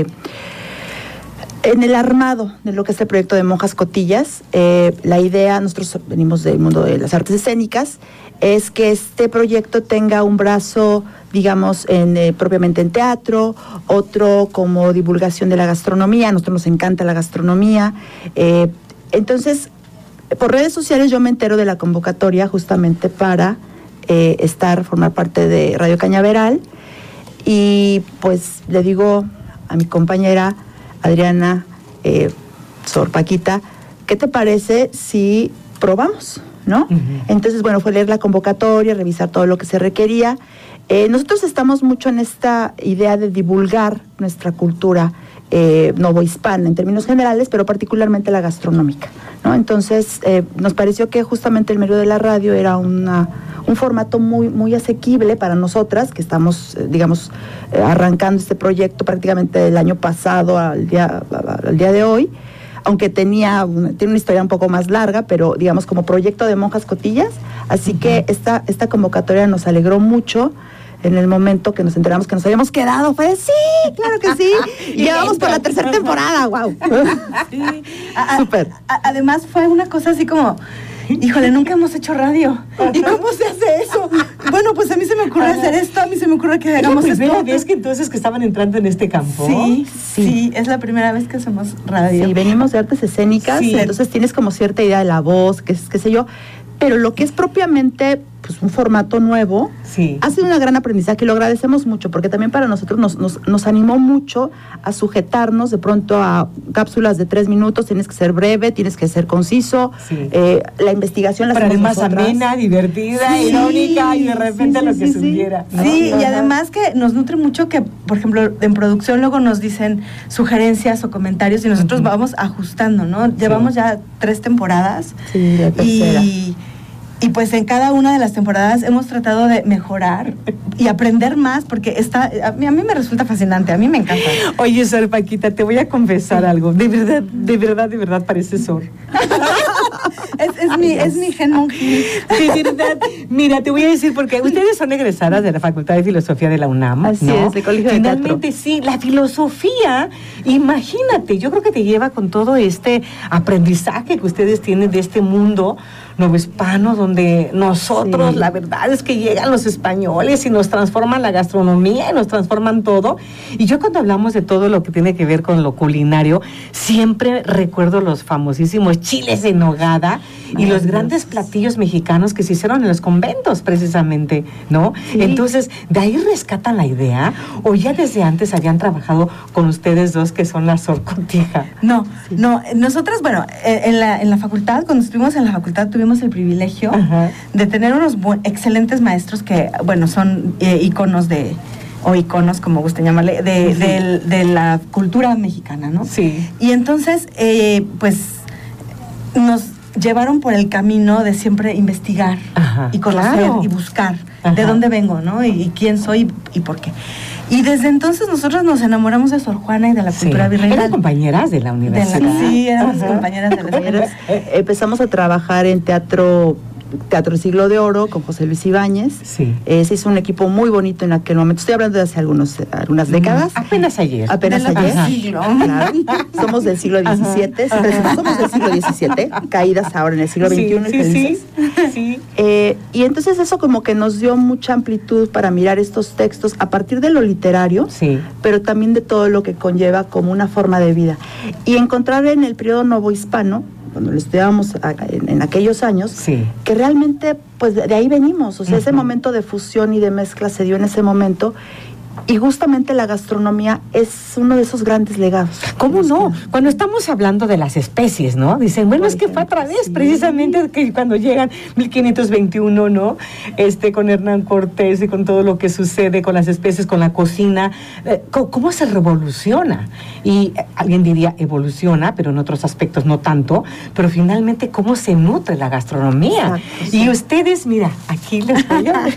S6: en el armado de lo que es el proyecto de Monjas Cotillas. Eh, la idea, nosotros venimos del mundo de las artes escénicas, es que este proyecto tenga un brazo, digamos, en, eh, propiamente en teatro, otro como divulgación de la gastronomía. A nosotros nos encanta la gastronomía. Eh, entonces, por redes sociales yo me entero de la convocatoria justamente para eh, estar, formar parte de Radio Cañaveral, y pues le digo a mi compañera Adriana, eh, Sor Paquita, ¿qué te parece si probamos? ¿No? Uh-huh. Entonces, bueno, fue leer la convocatoria, revisar todo lo que se requería. Eh, nosotros estamos mucho en esta idea de divulgar nuestra cultura Eh, novohispana en términos generales, pero particularmente la gastronómica, ¿no? Entonces eh, nos pareció que justamente el medio de la radio era una, un formato muy, muy asequible para nosotras, que estamos, eh, digamos, eh, arrancando este proyecto prácticamente del año pasado al día, al día de hoy, aunque tenía una, tiene una historia un poco más larga, pero digamos como proyecto de Monjas Cotillas, así uh-huh. que esta, esta convocatoria nos alegró mucho. En el momento que nos enteramos que nos habíamos quedado, fue sí, claro que sí. Y ya vamos por la tercera temporada, wow.
S8: Sí. Súper. Además fue una cosa así como, híjole, nunca hemos hecho radio. ¿Y cómo se hace eso? Bueno, pues a mí se me ocurre hacer esto, a mí se me ocurre que hagamos esto.
S2: ¿Es la primera vez que entonces que estaban entrando en este campo?
S8: Sí, sí, sí, es la primera vez que hacemos radio.
S6: Sí, venimos de artes escénicas, sí. Entonces tienes como cierta idea de la voz, qué, qué sé yo, pero lo que es propiamente pues un formato nuevo,
S2: sí.
S6: ha sido un gran aprendizaje y lo agradecemos mucho, porque también para nosotros nos, nos, nos animó mucho a sujetarnos de pronto a cápsulas de tres minutos, tienes que ser breve, tienes que ser conciso, sí. eh, la investigación la
S2: pero
S6: hacemos
S2: además amena, divertida, sí, irónica y de repente sí, sí, lo que
S8: sí,
S2: sugiera.
S8: Sí, ¿no? Sí, y además que nos nutre mucho que, por ejemplo, en producción luego nos dicen sugerencias o comentarios y nosotros uh-huh. vamos ajustando, ¿no? Llevamos sí. ya tres temporadas.
S6: Sí, la tercera.
S8: Y Y pues en cada una de las temporadas hemos tratado de mejorar y aprender más, porque está, a mí, a mí me resulta fascinante, a mí me encanta.
S2: Oye, Sor Paquita, te voy a confesar algo. De verdad, de verdad, de verdad parece Sor.
S8: es, es, mi, es mi gen monjil.
S2: De verdad. Mira, te voy a decir, porque ustedes son egresadas de la Facultad de Filosofía de la UNAM.
S6: Así
S2: ¿no?
S6: es, de Colegio de
S2: Finalmente,
S6: Teatro.
S2: sí, la filosofía, imagínate, yo creo que te lleva con todo este aprendizaje que ustedes tienen de este mundo, novohispano, donde nosotros, sí. la verdad es que llegan los españoles y nos transforman la gastronomía y nos transforman todo. Y yo cuando hablamos de todo lo que tiene que ver con lo culinario, siempre recuerdo los famosísimos chiles en nogada y los grandes platillos mexicanos que se hicieron en los conventos, precisamente, ¿no? Sí. Entonces, ¿de ahí rescatan la idea? ¿O ya desde antes habían trabajado con ustedes dos, que son la Sor Cotija?
S8: No, sí. no, nosotras, bueno, en la, en la facultad, cuando estuvimos en la facultad, tuvimos el privilegio Ajá. de tener unos bu- excelentes maestros que, bueno, son eh, iconos de... o iconos, como gusten llamarle, de, uh-huh. de, de la cultura mexicana, ¿no?
S2: Sí.
S8: Y entonces, eh, pues, nos llevaron por el camino de siempre investigar
S2: Ajá,
S8: y conocer
S2: claro.
S8: y buscar
S2: Ajá.
S8: de dónde vengo, ¿no? Y, y quién soy y, y por qué. Y desde entonces nosotros nos enamoramos de Sor Juana y de la
S2: sí.
S8: cultura virreinal.
S2: ¿Eran compañeras de la universidad?
S8: De la, sí, éramos Ajá. compañeras de la universidad.
S6: Empezamos a trabajar en teatro... Teatro del Siglo de Oro con José Luis Ibáñez.
S2: Sí.
S6: Eh, se hizo un equipo muy bonito en aquel momento. Estoy hablando de hace algunos, algunas décadas.
S2: Mm, apenas ayer.
S6: Apenas
S8: de
S6: ayer.
S8: Siglo.
S6: Claro. Somos del siglo diecisiete. Somos del siglo diecisiete, caídas ahora en el siglo veintiuno.
S2: Sí, sí, sí. sí.
S6: Eh, y entonces eso como que nos dio mucha amplitud para mirar estos textos a partir de lo literario,
S2: sí.
S6: pero también de todo lo que conlleva como una forma de vida. Y encontrar en el periodo novohispano, cuando lo estudiábamos en, en aquellos años,
S2: sí.
S6: que realmente pues de, de ahí venimos, o sea, uh-huh. ese momento de fusión y de mezcla se dio en ese momento, y justamente la gastronomía es uno de esos grandes legados.
S2: ¿Cómo no? Cuando estamos hablando de las especies, ¿no? Dicen, bueno, es que fue a través, sí. precisamente, que cuando llegan mil quinientos veintiuno, ¿no? Este, con Hernán Cortés y con todo lo que sucede con las especies, con la cocina, eh, ¿cómo se revoluciona? Y eh, alguien diría evoluciona, pero en otros aspectos no tanto, pero finalmente, ¿cómo se nutre la gastronomía? Exacto, sí. Y ustedes, mira, aquí les voy a...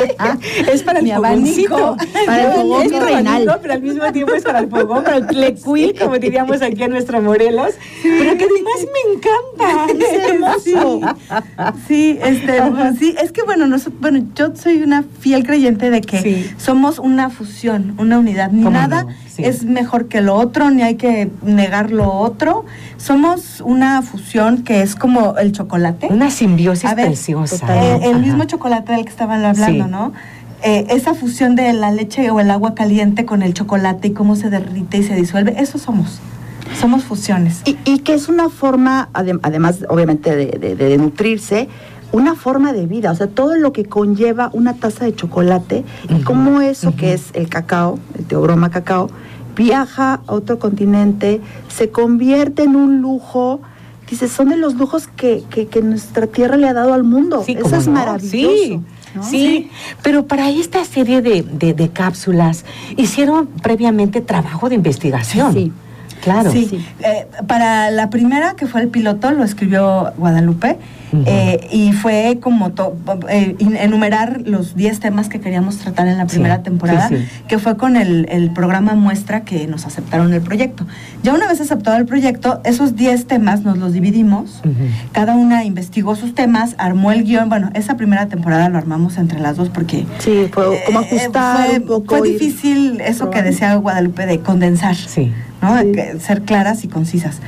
S2: es para el abanico.
S6: Para el fogón
S2: es
S6: reinal.
S2: Pero al mismo tiempo es para el fogón, para el tlecuí, como diríamos aquí en nuestro Morelos. Sí. Pero que además me encanta.
S8: Es hermoso. Sí, sí, este, pues, sí, es que bueno, no, bueno, yo soy una fiel creyente de que sí. somos una fusión, una unidad. Ni nada no? sí. es mejor que lo otro, ni hay que negar lo otro. Somos una fusión que es como el chocolate.
S2: Una simbiosis ver, preciosa.
S8: Eh, el mismo chocolate del que estaban hablando, sí. ¿no? Eh, esa fusión de la leche o el agua caliente con el chocolate y cómo se derrite y se disuelve, eso somos. Somos fusiones.
S6: Y, y que es una forma, adem- además, obviamente, de, de, de nutrirse, una forma de vida. O sea, todo lo que conlleva una taza de chocolate uh-huh. y cómo eso uh-huh. que es el cacao, el Teobroma cacao, viaja a otro continente, se convierte en un lujo. Dices, son de los lujos que, que, que nuestra tierra le ha dado al mundo.
S2: Sí,
S6: eso es
S2: no?
S6: maravilloso.
S2: Sí. ¿No? Sí, sí, pero para esta serie de, de, de cápsulas hicieron previamente trabajo de investigación.
S6: Sí,
S2: claro.
S8: Sí, sí. Eh, para la primera, que fue el piloto, lo escribió Guadalupe, uh-huh. eh, y fue como to, eh, enumerar los diez temas que queríamos tratar en la primera sí, temporada, sí, sí. que fue con el, el programa Muestra que nos aceptaron el proyecto. Ya una vez aceptado el proyecto, esos diez temas nos los dividimos, uh-huh. cada una investigó sus temas, armó el guión. Bueno, esa primera temporada lo armamos entre las dos porque...
S6: Sí, fue como ajustar
S8: eh,
S6: un poco.
S8: Fue difícil eso que decía Guadalupe de condensar,
S2: sí.
S8: ¿no?
S6: Sí.
S8: De ser claras y concisas.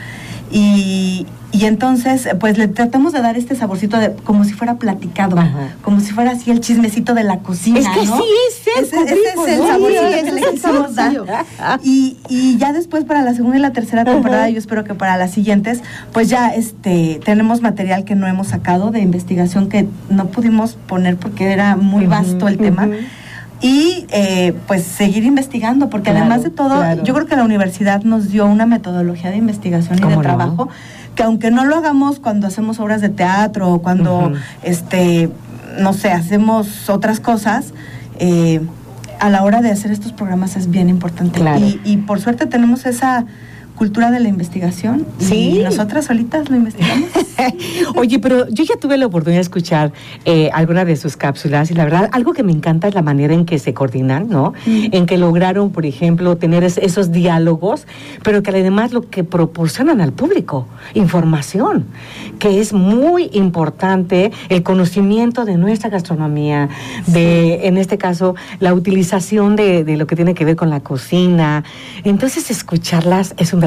S8: Y, y entonces, pues le tratamos de dar este saborcito de como si fuera platicado, Ajá. como si fuera así el chismecito de la cocina,
S2: es que
S8: ¿no?
S2: sí es
S8: ese, ese es el saborcito sí, que le quisimos dar. Y, y ya después para la segunda y la tercera temporada, Ajá. yo espero que para las siguientes, pues ya este tenemos material que no hemos sacado de investigación que no pudimos poner porque era muy vasto uh-huh, el tema. Uh-huh. Y eh, pues seguir investigando, porque claro, además de todo, claro. yo creo que la universidad nos dio una metodología de investigación y de no? trabajo, que aunque no lo hagamos cuando hacemos obras de teatro o cuando, uh-huh. este, no sé, hacemos otras cosas, eh, a la hora de hacer estos programas es bien importante.
S2: Claro.
S8: Y, y por suerte tenemos esa cultura de la investigación y
S2: sí.
S8: nosotras solitas lo investigamos.
S2: Oye, pero yo ya tuve la oportunidad de escuchar eh, alguna de sus cápsulas y la verdad, algo que me encanta es la manera en que se coordinan, ¿no? Mm. En que lograron, por ejemplo, tener es, esos diálogos, pero que además lo que proporcionan al público, información, que es muy importante, el conocimiento de nuestra gastronomía, sí. de, en este caso, la utilización de, de lo que tiene que ver con la cocina. Entonces, escucharlas es un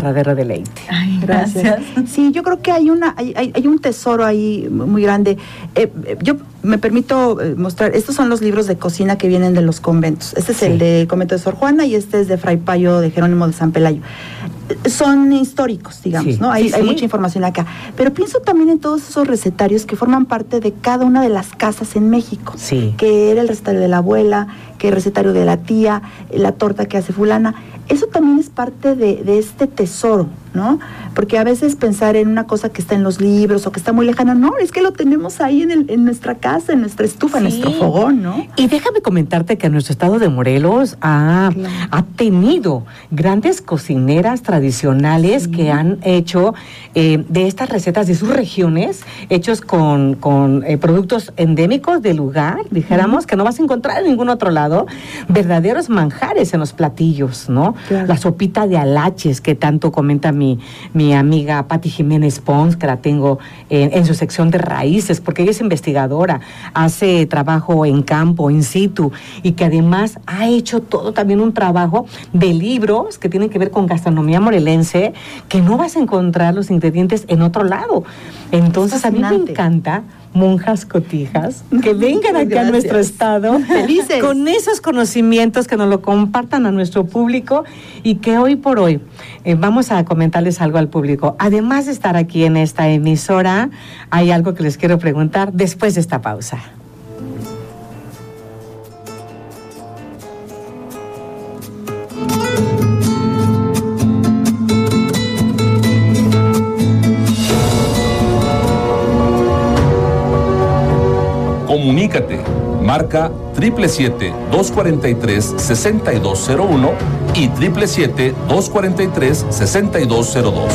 S2: verdadero deleite.
S6: Ay, gracias. gracias. Sí, yo creo que hay una hay, hay, hay un tesoro ahí muy grande. Eh, yo me permito mostrar, estos son los libros de cocina que vienen de los conventos. Este es sí. el del convento de Sor Juana y este es de Fray Payo de Jerónimo de San Pelayo. Son históricos, digamos, sí, ¿no? Hay, sí, hay sí. mucha información acá. Pero pienso también en todos esos recetarios que forman parte de cada una de las casas en México.
S2: Sí.
S6: Que era el recetario de la abuela, que el recetario de la tía, la torta que hace fulana. Eso también es parte de, de este tesoro, ¿no? Porque a veces pensar en una cosa que está en los libros o que está muy lejana, no, es que lo tenemos ahí en, el, en nuestra casa, en nuestra estufa, sí. en nuestro fogón, ¿no?
S2: Y déjame comentarte que nuestro estado de Morelos ha, claro. ha tenido grandes cocineras tradicionales sí. que han hecho eh, de estas recetas de sus regiones, hechos con, con eh, productos endémicos del lugar, dijéramos, sí. que no vas a encontrar en ningún otro lado, verdaderos manjares en los platillos, ¿no? Claro. La sopita de alaches que tanto comenta mi, mi amiga Pati Jiménez Pons, que la tengo en, en su sección de raíces, porque ella es investigadora, hace trabajo en campo, in situ, y que además ha hecho todo también un trabajo de libros que tienen que ver con gastronomía morelense, que no vas a encontrar los ingredientes en otro lado. Entonces a mí me encanta monjas cotijas que vengan acá Gracias. a nuestro estado
S6: felices
S2: con esos conocimientos, que nos lo compartan a nuestro público y que hoy por hoy eh, vamos a comentarles algo al público. Además de estar aquí en esta emisora, hay algo que les quiero preguntar después de esta pausa.
S3: Comunícate, marca siete siete siete, dos cuatro tres, seis dos cero uno y siete siete siete, dos cuatro tres, seis dos cero dos.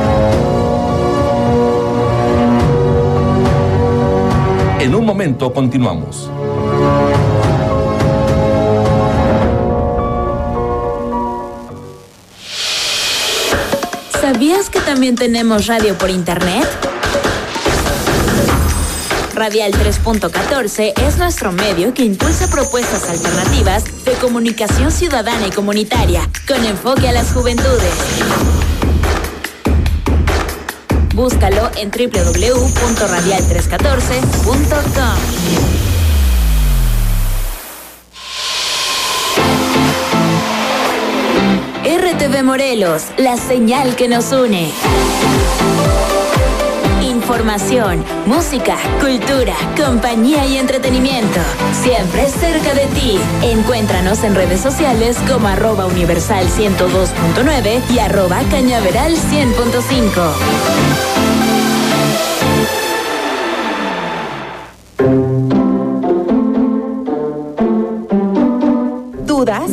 S3: En un momento continuamos.
S7: ¿Sabías que también tenemos radio por internet? Radial tres punto catorce es nuestro medio que impulsa propuestas alternativas de comunicación ciudadana y comunitaria, con enfoque a las juventudes. Búscalo en doble u doble u doble u punto radial trescientos catorce punto com. R T V Morelos, la señal que nos une. Información, música, cultura, compañía y entretenimiento. Siempre cerca de ti. Encuéntranos en redes sociales como arroba universal ciento dos punto nueve y arroba cañaveral cien punto cinco.
S2: ¿Dudas?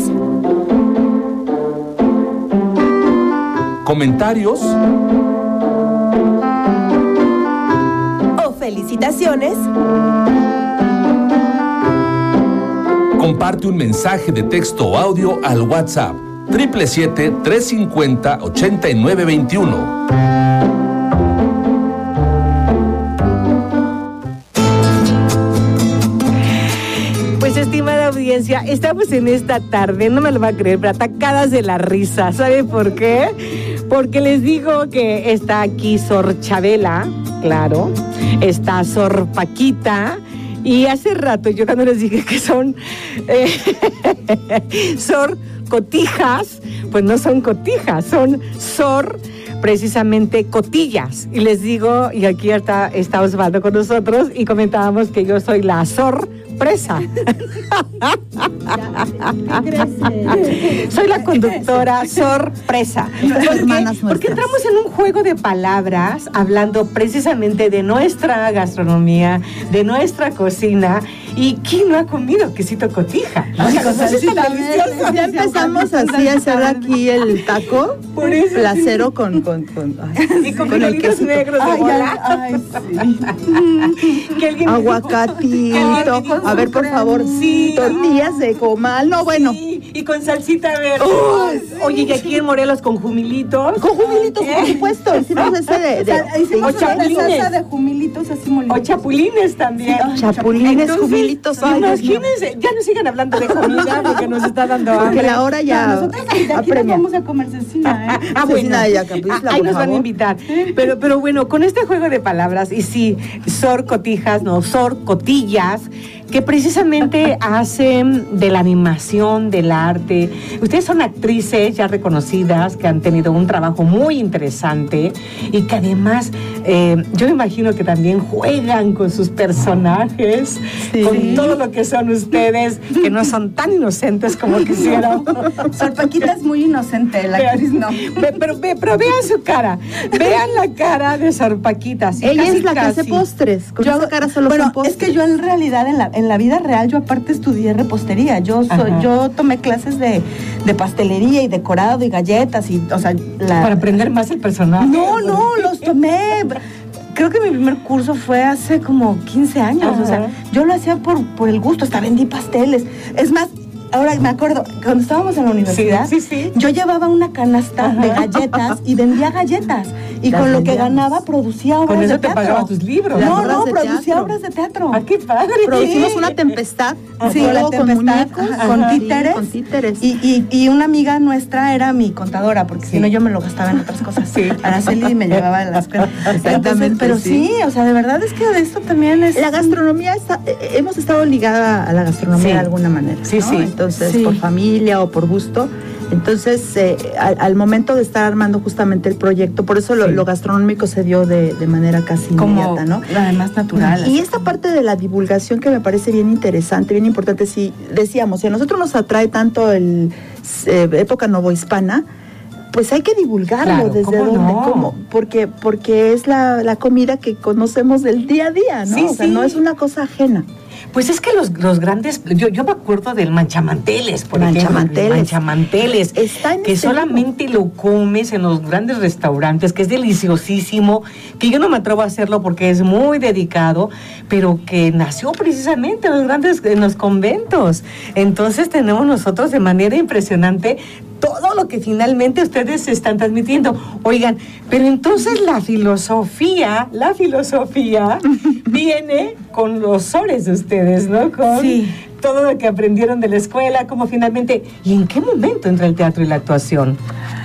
S3: ¿Comentarios?
S9: ¿Felicitaciones?
S3: Comparte un mensaje de texto o audio al WhatsApp siete siete siete, tres cinco cero, ocho nueve dos uno.
S2: Pues, estimada audiencia, estamos en esta tarde, no me lo va a creer, pero atacadas de la risa. ¿Sabe por qué? Porque les digo que está aquí Sor Chabela, claro, está Sor Paquita, y hace rato yo cuando les dije que son eh, Sor Cotijas, pues no son cotijas, son Sor precisamente cotillas. Y les digo, y aquí está, está Osvaldo con nosotros, y comentábamos que yo soy la Sor Presa. Soy la conductora sorpresa. Porque, porque entramos en un juego de palabras hablando precisamente de nuestra gastronomía, de nuestra cocina. ¿Y quién no ha comido quesito cotija?
S6: Ay, o sea, sí, delicioso. Ya empezamos así a hacer aquí el taco
S2: por eso,
S6: placero sí. con, con, con, ay,
S2: y con, con el quesito negros de
S6: ay, bola. Ay, sí. Que alguien aguacatito. A ver, por favor, sí, tortillas de comal. No, bueno.
S2: Sí, y con salsita verde. Oh, Oye, y aquí en Morelos con jumilitos.
S6: Con jumilitos, ¿eh? Por supuesto. Hicimos ese de, de,
S8: o sea, hicimos
S6: de
S8: una salsa de jumilitos así molidos.
S2: O chapulines también.
S6: Sí, chapulines,
S2: Entonces,
S6: pastelito. Ay,
S2: imagínense, ya no sigan hablando de comida porque nos está dando hambre.
S6: Porque la hora ya.
S8: No, nosotros aquí nos vamos a comer cecina, ¿eh?
S2: Ah, bueno.
S6: Cecina de Yacapistla,
S2: Ahí
S6: por
S2: nos van a
S6: favor.
S2: invitar. Pero, pero bueno, con este juego de palabras, y sí, sorcotijas, no, sorcotillas, que precisamente hacen de la animación, del arte. Ustedes son actrices ya reconocidas que han tenido un trabajo muy interesante y que además eh, yo me imagino que también juegan con sus personajes,
S6: Sí.
S2: con todo lo que son ustedes, que no son tan inocentes como quisieran.
S8: Sor Paquita es muy inocente, la actriz no.
S2: Ve- pero, ve- pero vean su cara, vean la cara de Sor Paquita. así
S6: Ella
S2: casi,
S6: es la que hace
S2: casi.
S6: postres. Con
S8: Yo-
S6: esa cara solo
S8: bueno,
S6: son postres.
S8: es que yo en realidad en la, en la vida real yo aparte estudié repostería. Yo soy,
S2: Ajá.
S8: yo tomé clases de, de pastelería y decorado y galletas y, o sea, la,
S2: Para aprender más el personaje.
S8: No, no, los tomé. Creo que mi primer curso fue hace como quince años.
S2: Ajá.
S8: O sea, yo lo hacía por, por el gusto, hasta vendí pasteles. Es más, ahora me acuerdo, cuando estábamos en la universidad,
S2: Sí, sí, sí.
S8: yo llevaba una canasta
S2: Ajá.
S8: de galletas y vendía galletas. Y
S6: Las
S8: con lo que
S6: vendíamos.
S8: ganaba producía obras
S2: Con eso
S8: de
S2: te
S8: teatro.
S2: pagabas tus libros.
S6: Las
S8: No,
S6: obras
S8: no,
S6: de
S8: producía
S6: teatro.
S8: obras de teatro.
S2: ¡Ah, qué padre!
S6: Producimos
S2: Sí.
S6: una tempestad.
S8: Sí,
S6: todo
S8: la
S6: con
S8: tempestad,
S6: muñecos,
S8: ajá, con
S6: sí,
S8: títeres.
S6: con títeres.
S8: Y, y, y una amiga nuestra era mi contadora, porque
S2: Sí.
S8: si no yo me lo gastaba en otras cosas.
S2: Sí.
S8: Araceli me llevaba a la escuela.
S6: Exactamente,
S8: Entonces, pero sí.
S6: sí.
S8: o sea, de verdad es que de esto también es...
S6: La gastronomía está, eh, hemos estado ligada a la gastronomía
S2: Sí.
S6: de alguna manera.
S2: Sí,
S6: ¿no?
S2: sí.
S6: Entonces,
S8: Sí.
S6: por familia o por gusto. Entonces, eh, al, al momento de estar armando justamente el proyecto, por eso lo,
S2: Sí.
S6: lo gastronómico se dio de, de manera casi
S8: como
S6: inmediata, ¿no?
S8: además natural.
S6: Y esta parte de la divulgación que me parece bien interesante, bien importante, si decíamos, si a nosotros nos atrae tanto el eh, época novohispana, pues hay que divulgarlo.
S2: Claro,
S6: desde
S2: ¿cómo
S6: dónde,
S2: no?
S6: cómo, porque, porque es la, la comida que conocemos del día a día, ¿no?
S2: Sí,
S6: o sea,
S2: sí.
S6: no es una cosa ajena.
S2: Pues es que los, los grandes, yo, yo me acuerdo del manchamanteles, por
S6: Manchamanteles.
S2: ejemplo. Manchamanteles.
S6: Está en
S2: que
S6: ese
S2: solamente lo comes en los grandes restaurantes, que es deliciosísimo, que yo no me atrevo a hacerlo porque es muy dedicado, pero que nació precisamente en los grandes, en los conventos. Entonces tenemos nosotros de manera impresionante todo lo que finalmente ustedes están transmitiendo. Oigan, pero entonces la filosofía, la filosofía viene con los sores de ustedes, ¿no? Con
S8: Sí.
S2: todo lo que aprendieron de la escuela, como finalmente, ¿y en qué momento entra el teatro y la actuación?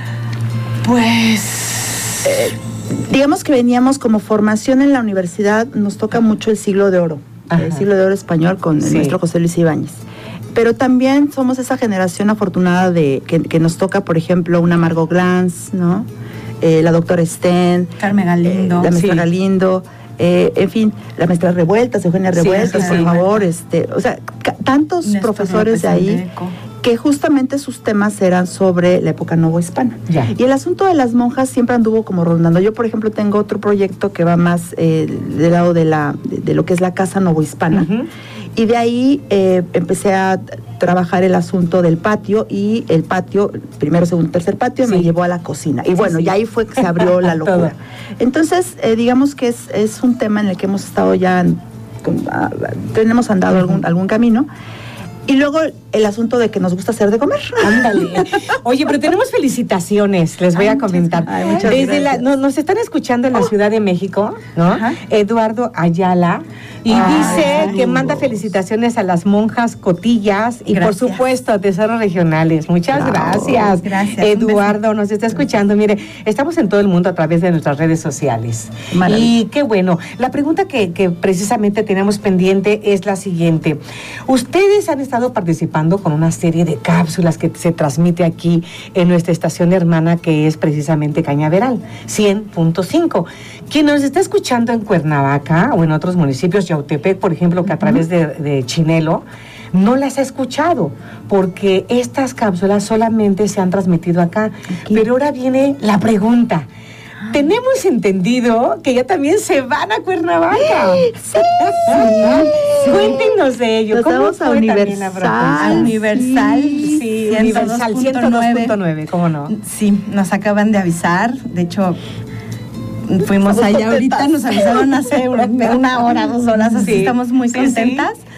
S8: Pues...
S6: Digamos que veníamos como formación en la universidad, nos toca mucho el siglo de oro,
S2: Ajá.
S6: el siglo de oro español con el
S2: Sí.
S6: maestro José Luis Ibáñez. Pero también somos esa generación afortunada de que, que nos toca, por ejemplo, una Margot Glantz, ¿no? Eh, la doctora Sten,
S8: Carmen Galindo.
S6: eh, la maestra
S2: Sí.
S6: Galindo, eh, en fin, la maestra Revueltas, Eugenia
S2: Sí,
S6: Revueltas,
S2: sí,
S6: por
S2: sí.
S6: favor, este, o sea, ca- tantos
S8: Néstor
S6: profesores de
S8: López
S6: ahí
S8: Aldeco.
S6: que justamente sus temas eran sobre la época novohispana.
S2: Ya.
S6: Y el asunto de las monjas siempre anduvo como rondando. Yo, por ejemplo, tengo otro proyecto que va más eh, del lado de, la, de, de lo que es la casa novohispana.
S2: Ujú.
S6: Y de ahí eh, empecé a trabajar el asunto del patio y el patio, primero, segundo, tercer patio,
S2: Sí.
S6: me llevó a la cocina. Y
S2: Sí,
S6: bueno,
S2: sí.
S6: y ahí fue que se abrió la
S2: Todo.
S6: locura. Entonces, eh, digamos que es, es un tema en el que hemos estado ya, con- ah, tenemos andado algún, algún camino. Y luego el asunto de que nos gusta hacer de comer.
S2: Ándale. Oye, pero tenemos felicitaciones, les voy
S6: Ay,
S2: a
S6: muchas
S2: comentar.
S6: gracias. Ay, muchas
S2: Desde la,
S6: gracias.
S2: no- nos están escuchando en la Ciudad de México, ¿no?
S8: Ajá.
S2: Eduardo Ayala. Y
S6: Ay,
S2: dice que
S6: saludos.
S2: manda felicitaciones a las monjas cotillas y
S8: Gracias.
S2: por supuesto a Tesoros Regionales. Muchas
S6: Bravo.
S2: gracias.
S8: Gracias. Un
S2: Eduardo nos está escuchando. Mire, estamos en todo el mundo a través de nuestras redes sociales.
S6: Maravilla.
S2: Y qué bueno. La pregunta que, que precisamente tenemos pendiente es la siguiente. Ustedes han estado participando con una serie de cápsulas que se transmite aquí en nuestra estación hermana, que es precisamente Cañaveral, cien punto cinco. Quien nos está escuchando en Cuernavaca o en otros municipios, Yautepec, por ejemplo, que a través de, de Chinelo, no las ha escuchado, porque estas cápsulas solamente se han transmitido acá.
S6: Aquí.
S2: Pero ahora viene la pregunta. Tenemos entendido que ya también se van a Cuernavaca.
S6: Sí.
S2: Cuéntenos de ello.
S6: Nos
S2: ¿Cómo
S6: vamos
S2: fue
S6: a
S2: también la
S6: Universal.
S2: propuesta?
S8: Universal.
S2: Sí, Universal ciento dos punto nueve, ¿cómo no?
S8: Sí, nos acaban de avisar. De hecho, fuimos
S6: Estamos
S8: allá ahorita,
S6: contentas.
S8: nos avisaron hace una, una hora, dos horas, así
S2: Sí,
S8: estamos muy
S2: sí,
S8: contentas.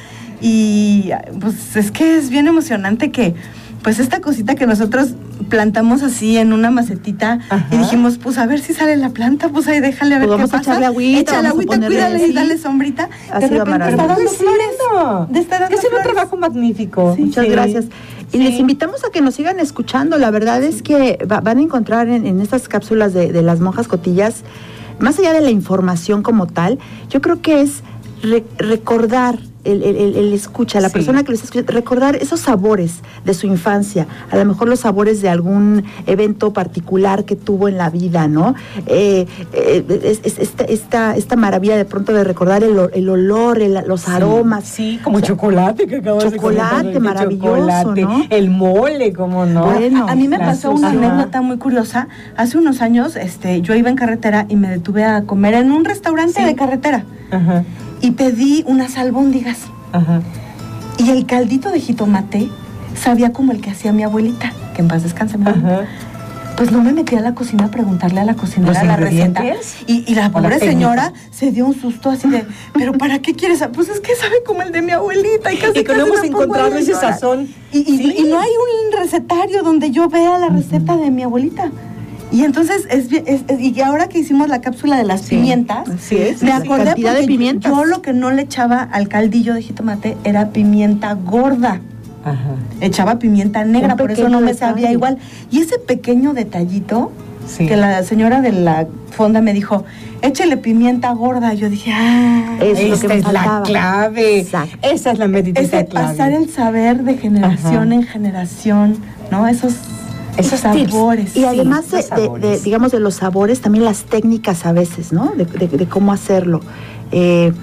S8: Y pues es que es bien emocionante que pues esta cosita que nosotros plantamos así en una macetita. Ajá. Y dijimos, pues a ver si sale la planta, pues ahí déjale a ver pues qué pasa. Vamos a echarle agüita, échale agüita, cuídale y dale sombrita.
S2: Así de repente está dando flores. De estar dando es un trabajo magnífico.
S6: Sí, muchas sí. gracias. Y sí. les invitamos a que nos sigan escuchando. La verdad es que va, van a encontrar en, en estas cápsulas de, de las monjas cotillas, más allá de la información como tal, yo creo que es re, recordar El, el, el escucha, la sí. persona que les escucha, recordar esos sabores de su infancia, a lo mejor los sabores de algún evento particular que tuvo en la vida, ¿no? Eh, eh, es, es, esta, esta, esta maravilla de pronto de recordar el, el olor, el, los sí. aromas.
S2: Sí, como o sea, chocolate que acabas
S6: chocolate,
S2: de
S6: maravilloso,
S2: chocolate, ¿no? El mole, ¿cómo no?
S8: Bueno, a mí me pasó una ajá. anécdota muy curiosa. Hace unos años, este, yo iba en carretera y me detuve a comer en un restaurante sí. de carretera. Ajá. Y pedí unas albóndigas. Ajá. Y el caldito de jitomate sabía como el que hacía mi abuelita, que en paz descanse. Ajá. Pues no me metí a la cocina a preguntarle a la cocinera la receta. Y, y la pobre señora se dio un susto así de, ¿pero para qué quieres? Pues es que sabe como el de mi abuelita. Y, casi,
S2: y que no hemos encontrado ese sazón.
S8: Y, y, ¿sí? y no hay un recetario donde yo vea la receta uh-huh. de mi abuelita. Y entonces, es, es, es, y ahora que hicimos la cápsula de las sí, pimientas, sí, sí, me acordé sí, porque de pimientas. Yo, yo lo que no le echaba al caldillo de jitomate era pimienta gorda. Ajá. Echaba pimienta negra, por eso no me sabía detalle. Igual. Y ese pequeño detallito, sí. que la señora de la fonda me dijo, échele pimienta gorda. Yo dije, ah,
S2: esa es, es la clave. Exacto. Esa es la meditación.
S8: Es pasar el saber de generación Ajá. en generación, ¿no? Esos...
S6: Esos sabores. Tips. Y además sí, de, de, de, digamos, de los sabores, también las técnicas a veces, ¿no? De, de, de cómo hacerlo. Eh,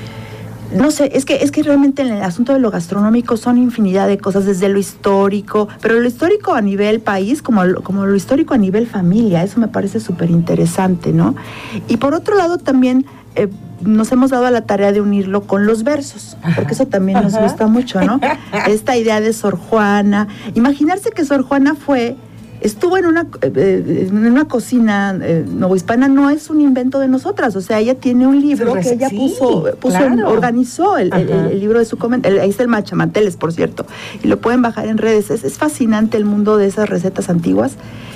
S6: no sé, es que, es que realmente en el asunto de lo gastronómico son infinidad de cosas, desde lo histórico, pero lo histórico a nivel país, como, como lo histórico a nivel familia, eso me parece súper interesante, ¿no? Y por otro lado también... Eh, nos hemos dado a la tarea de unirlo con los versos, porque eso también nos gusta mucho, ¿no? Esta idea de Sor Juana, imaginarse que Sor Juana fue, estuvo en una, eh, en una cocina eh, novohispana, no es un invento de nosotras, o sea, ella tiene un libro que ella sí, puso, puso claro. en, organizó el, el, el, el libro de su comentario, ahí está el machamanteles, por cierto, y lo pueden bajar en redes, es, es fascinante el mundo de esas recetas antiguas.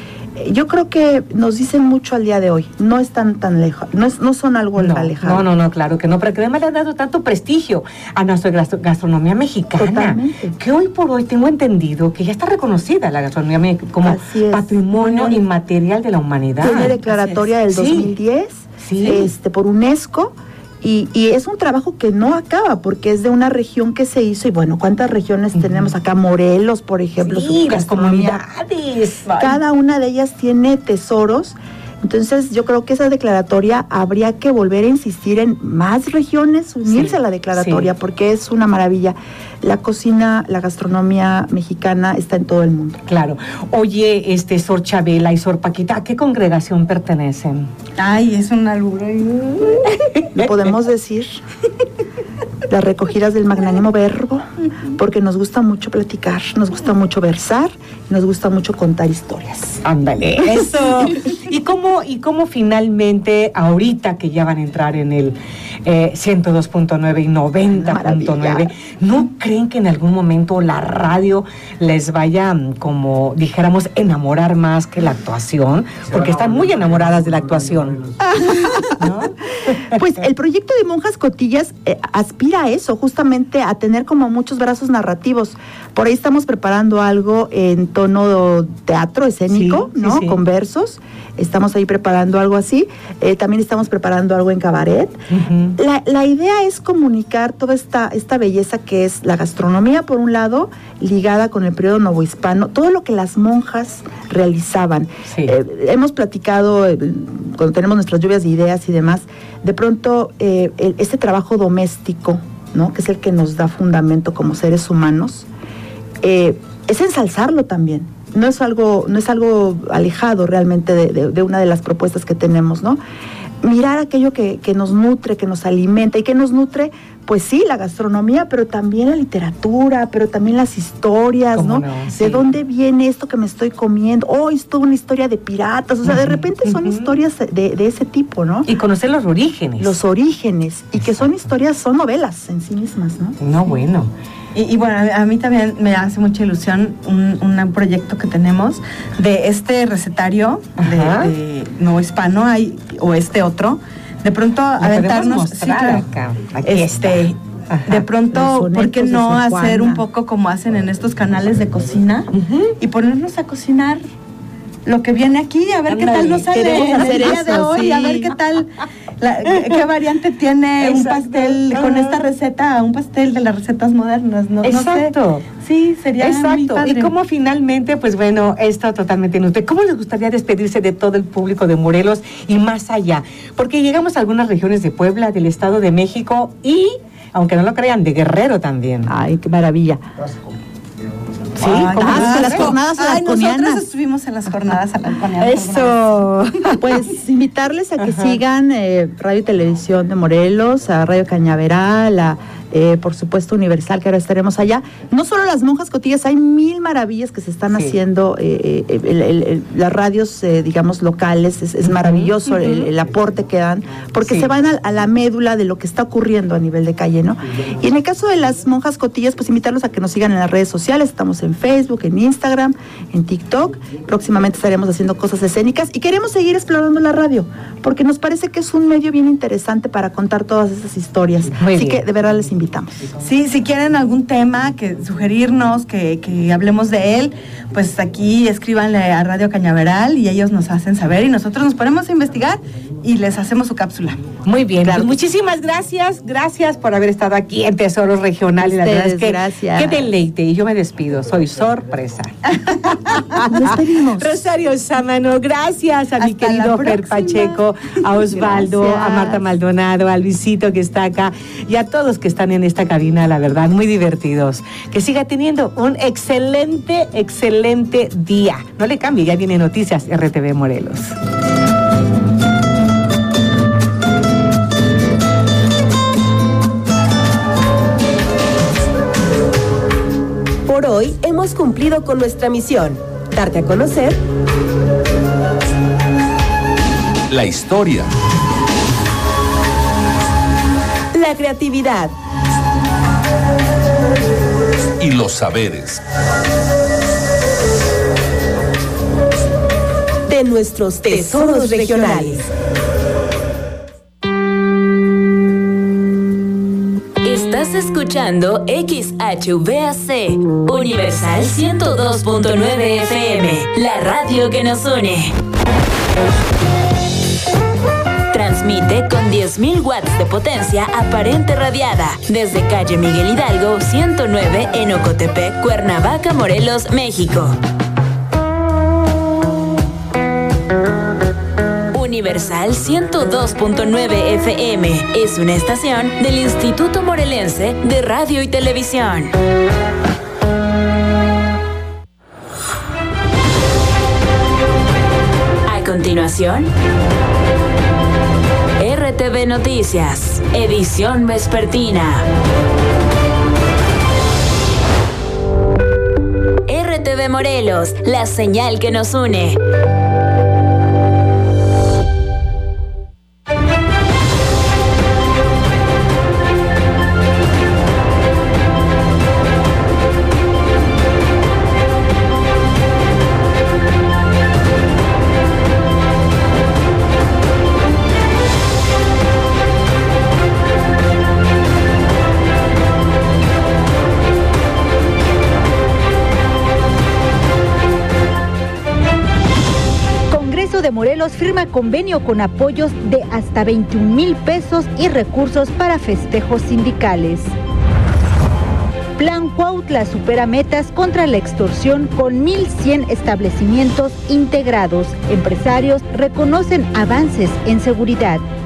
S6: Yo creo que nos dicen mucho al día de hoy, no están tan lejos, no, es, no son algo
S2: no,
S6: alejado.
S2: No, no, no, claro que no, pero que además le han dado tanto prestigio a nuestra gastronomía mexicana, Totalmente. Que hoy por hoy tengo entendido que ya está reconocida la gastronomía mexicana como patrimonio bueno, inmaterial de la humanidad.
S6: Tiene declaratoria del dos mil diez sí, sí. Este, por UNESCO. Y, y es un trabajo que no acaba, porque es de una región que se hizo, y bueno, ¿cuántas regiones uh-huh. tenemos acá? Morelos, por ejemplo.
S2: Sí, las comunidades.
S6: Cada una de ellas tiene tesoros. Entonces, yo creo que esa declaratoria habría que volver a insistir en más regiones, unirse sí, a la declaratoria, sí. porque es una maravilla. La cocina, la gastronomía mexicana está en todo el mundo.
S2: Claro. Oye, este, Sor Chabela y Sor Paquita, ¿a qué congregación pertenecen?
S8: Ay, es una lura.
S6: Lo podemos decir. Las recogidas del magnánimo verbo, porque nos gusta mucho platicar, nos gusta mucho versar, nos gusta mucho contar historias.
S2: Ándale, eso. ¿Y cómo, y cómo finalmente, ahorita que ya van a entrar en el eh, ciento dos punto nueve y noventa punto nueve, ¿no creen que en algún momento la radio les vaya, como dijéramos, enamorar más que la actuación? Porque están muy enamoradas de la actuación.
S6: ¿No? Pues el proyecto de Monjas Cotillas eh, aspira a eso, justamente a tener como muchos brazos narrativos. Por ahí estamos preparando algo en tono teatro escénico, sí, ¿no? Sí, sí. Con versos. Estamos ahí preparando algo así. Eh, también estamos preparando algo en cabaret. Uh-huh. La, la idea es comunicar toda esta, esta belleza que es la gastronomía, por un lado, ligada con el periodo novohispano, todo lo que las monjas realizaban. Sí. Eh, hemos platicado, eh, cuando tenemos nuestras lluvias de ideas y demás, de pronto eh, el, este trabajo doméstico, ¿no? Que es el que nos da fundamento como seres humanos, eh, es ensalzarlo también. No es algo, no es algo alejado realmente de, de, de una de las propuestas que tenemos, ¿no? Mirar aquello que, que nos nutre, que nos alimenta y que nos nutre pues sí, la gastronomía, pero también la literatura, pero también las historias, ¿no? no? Sí. ¿De dónde viene esto que me estoy comiendo? Oh, es toda una historia de piratas, o sea, uh-huh. de repente son uh-huh. historias de, de ese tipo, ¿no?
S2: Y conocer los orígenes.
S6: Los orígenes, y que son historias, son novelas en sí mismas, ¿no?
S2: No, bueno.
S8: Y, y bueno, a mí también me hace mucha ilusión un, un proyecto que tenemos de este recetario de, de Nuevo Hispano hay, o este otro, de pronto aventarnos, sí, claro,
S2: acá. Aquí
S8: este,
S2: está.
S8: de pronto, ¿por qué no hacer un poco como hacen en estos canales de cocina uh-huh. y ponernos a cocinar lo que viene aquí, a ver Andale, qué tal nos sale en el día eso, de hoy, sí. a ver qué tal, la, qué variante tiene Exacto. un pastel uh-huh. con esta receta, un pastel de las recetas modernas, ¿no?
S2: Exacto.
S8: No sé. Sí, sería
S2: Exacto.
S8: muy padre.
S2: Y cómo finalmente, pues bueno, esto totalmente inútil. ¿Cómo les gustaría despedirse de todo el público de Morelos y más allá? Porque llegamos a algunas regiones de Puebla, del Estado de México y, aunque no lo crean, de Guerrero también.
S6: Ay, qué maravilla.
S8: Sí, ah, como
S6: ah, las jornadas alarconianas.
S8: Nosotros estuvimos en las jornadas alarconianas.
S6: Eso. Pues invitarles a que Ajá. sigan eh, Radio y Televisión de Morelos, a Radio Cañaveral, a eh, por supuesto Universal, que ahora estaremos allá. No solo las monjas cotillas, hay mil maravillas que se están sí. haciendo, eh, eh, el, el, el, las radios, eh, digamos, locales, es, es maravilloso uh-huh. el, el aporte que dan, porque sí. se van a, a la médula de lo que está ocurriendo a nivel de calle, ¿no? Y en el caso de las monjas cotillas, pues invitarlos a que nos sigan en las redes sociales, estamos en Facebook, en Instagram, en TikTok, próximamente estaremos haciendo cosas escénicas y queremos seguir explorando la radio, porque nos parece que es un medio bien interesante para contar todas esas historias. Muy Así bien. que de verdad les invitamos.
S8: Sí, si quieren algún tema que sugerirnos, que, que hablemos de él, pues aquí escríbanle a Radio Cañaveral y ellos nos hacen saber y nosotros nos ponemos a investigar y les hacemos su cápsula.
S2: Muy bien, claro. Pues muchísimas gracias, gracias por haber estado aquí en Tesoros Regionales.
S6: Ustedes,
S2: la verdad es que
S6: gracias.
S2: Qué deleite, y yo me despido, soy sorpresa.
S6: Nos despedimos.
S2: Rosario Sámano, gracias a Hasta mi querido Fer Pacheco, a Osvaldo, gracias. a Marta Maldonado, a Luisito que está acá y a todos que están en esta cabina, la verdad, muy divertidos. Que siga teniendo un excelente, excelente día. No le cambie, ya viene Noticias R T V Morelos.
S9: Por hoy hemos cumplido con nuestra misión, darte a conocer
S3: la historia,
S9: la creatividad
S3: y los saberes
S9: de nuestros tesoros regionales.
S7: Estás escuchando X H V A C, Universal ciento dos punto nueve F M, la radio que nos une. Transmite con diez mil watts de potencia aparente radiada desde calle Miguel Hidalgo ciento nueve en Ocotepec, Cuernavaca, Morelos, México. Universal ciento dos punto nueve F M es una estación del Instituto Morelense de Radio y Televisión. A continuación, R T V Noticias, edición vespertina. R T V Morelos, la señal que nos une.
S10: de Morelos firma convenio con apoyos de hasta veintiún mil pesos y recursos para festejos sindicales. Plan Cuautla supera metas contra la extorsión con mil cien establecimientos integrados. Empresarios reconocen avances en seguridad.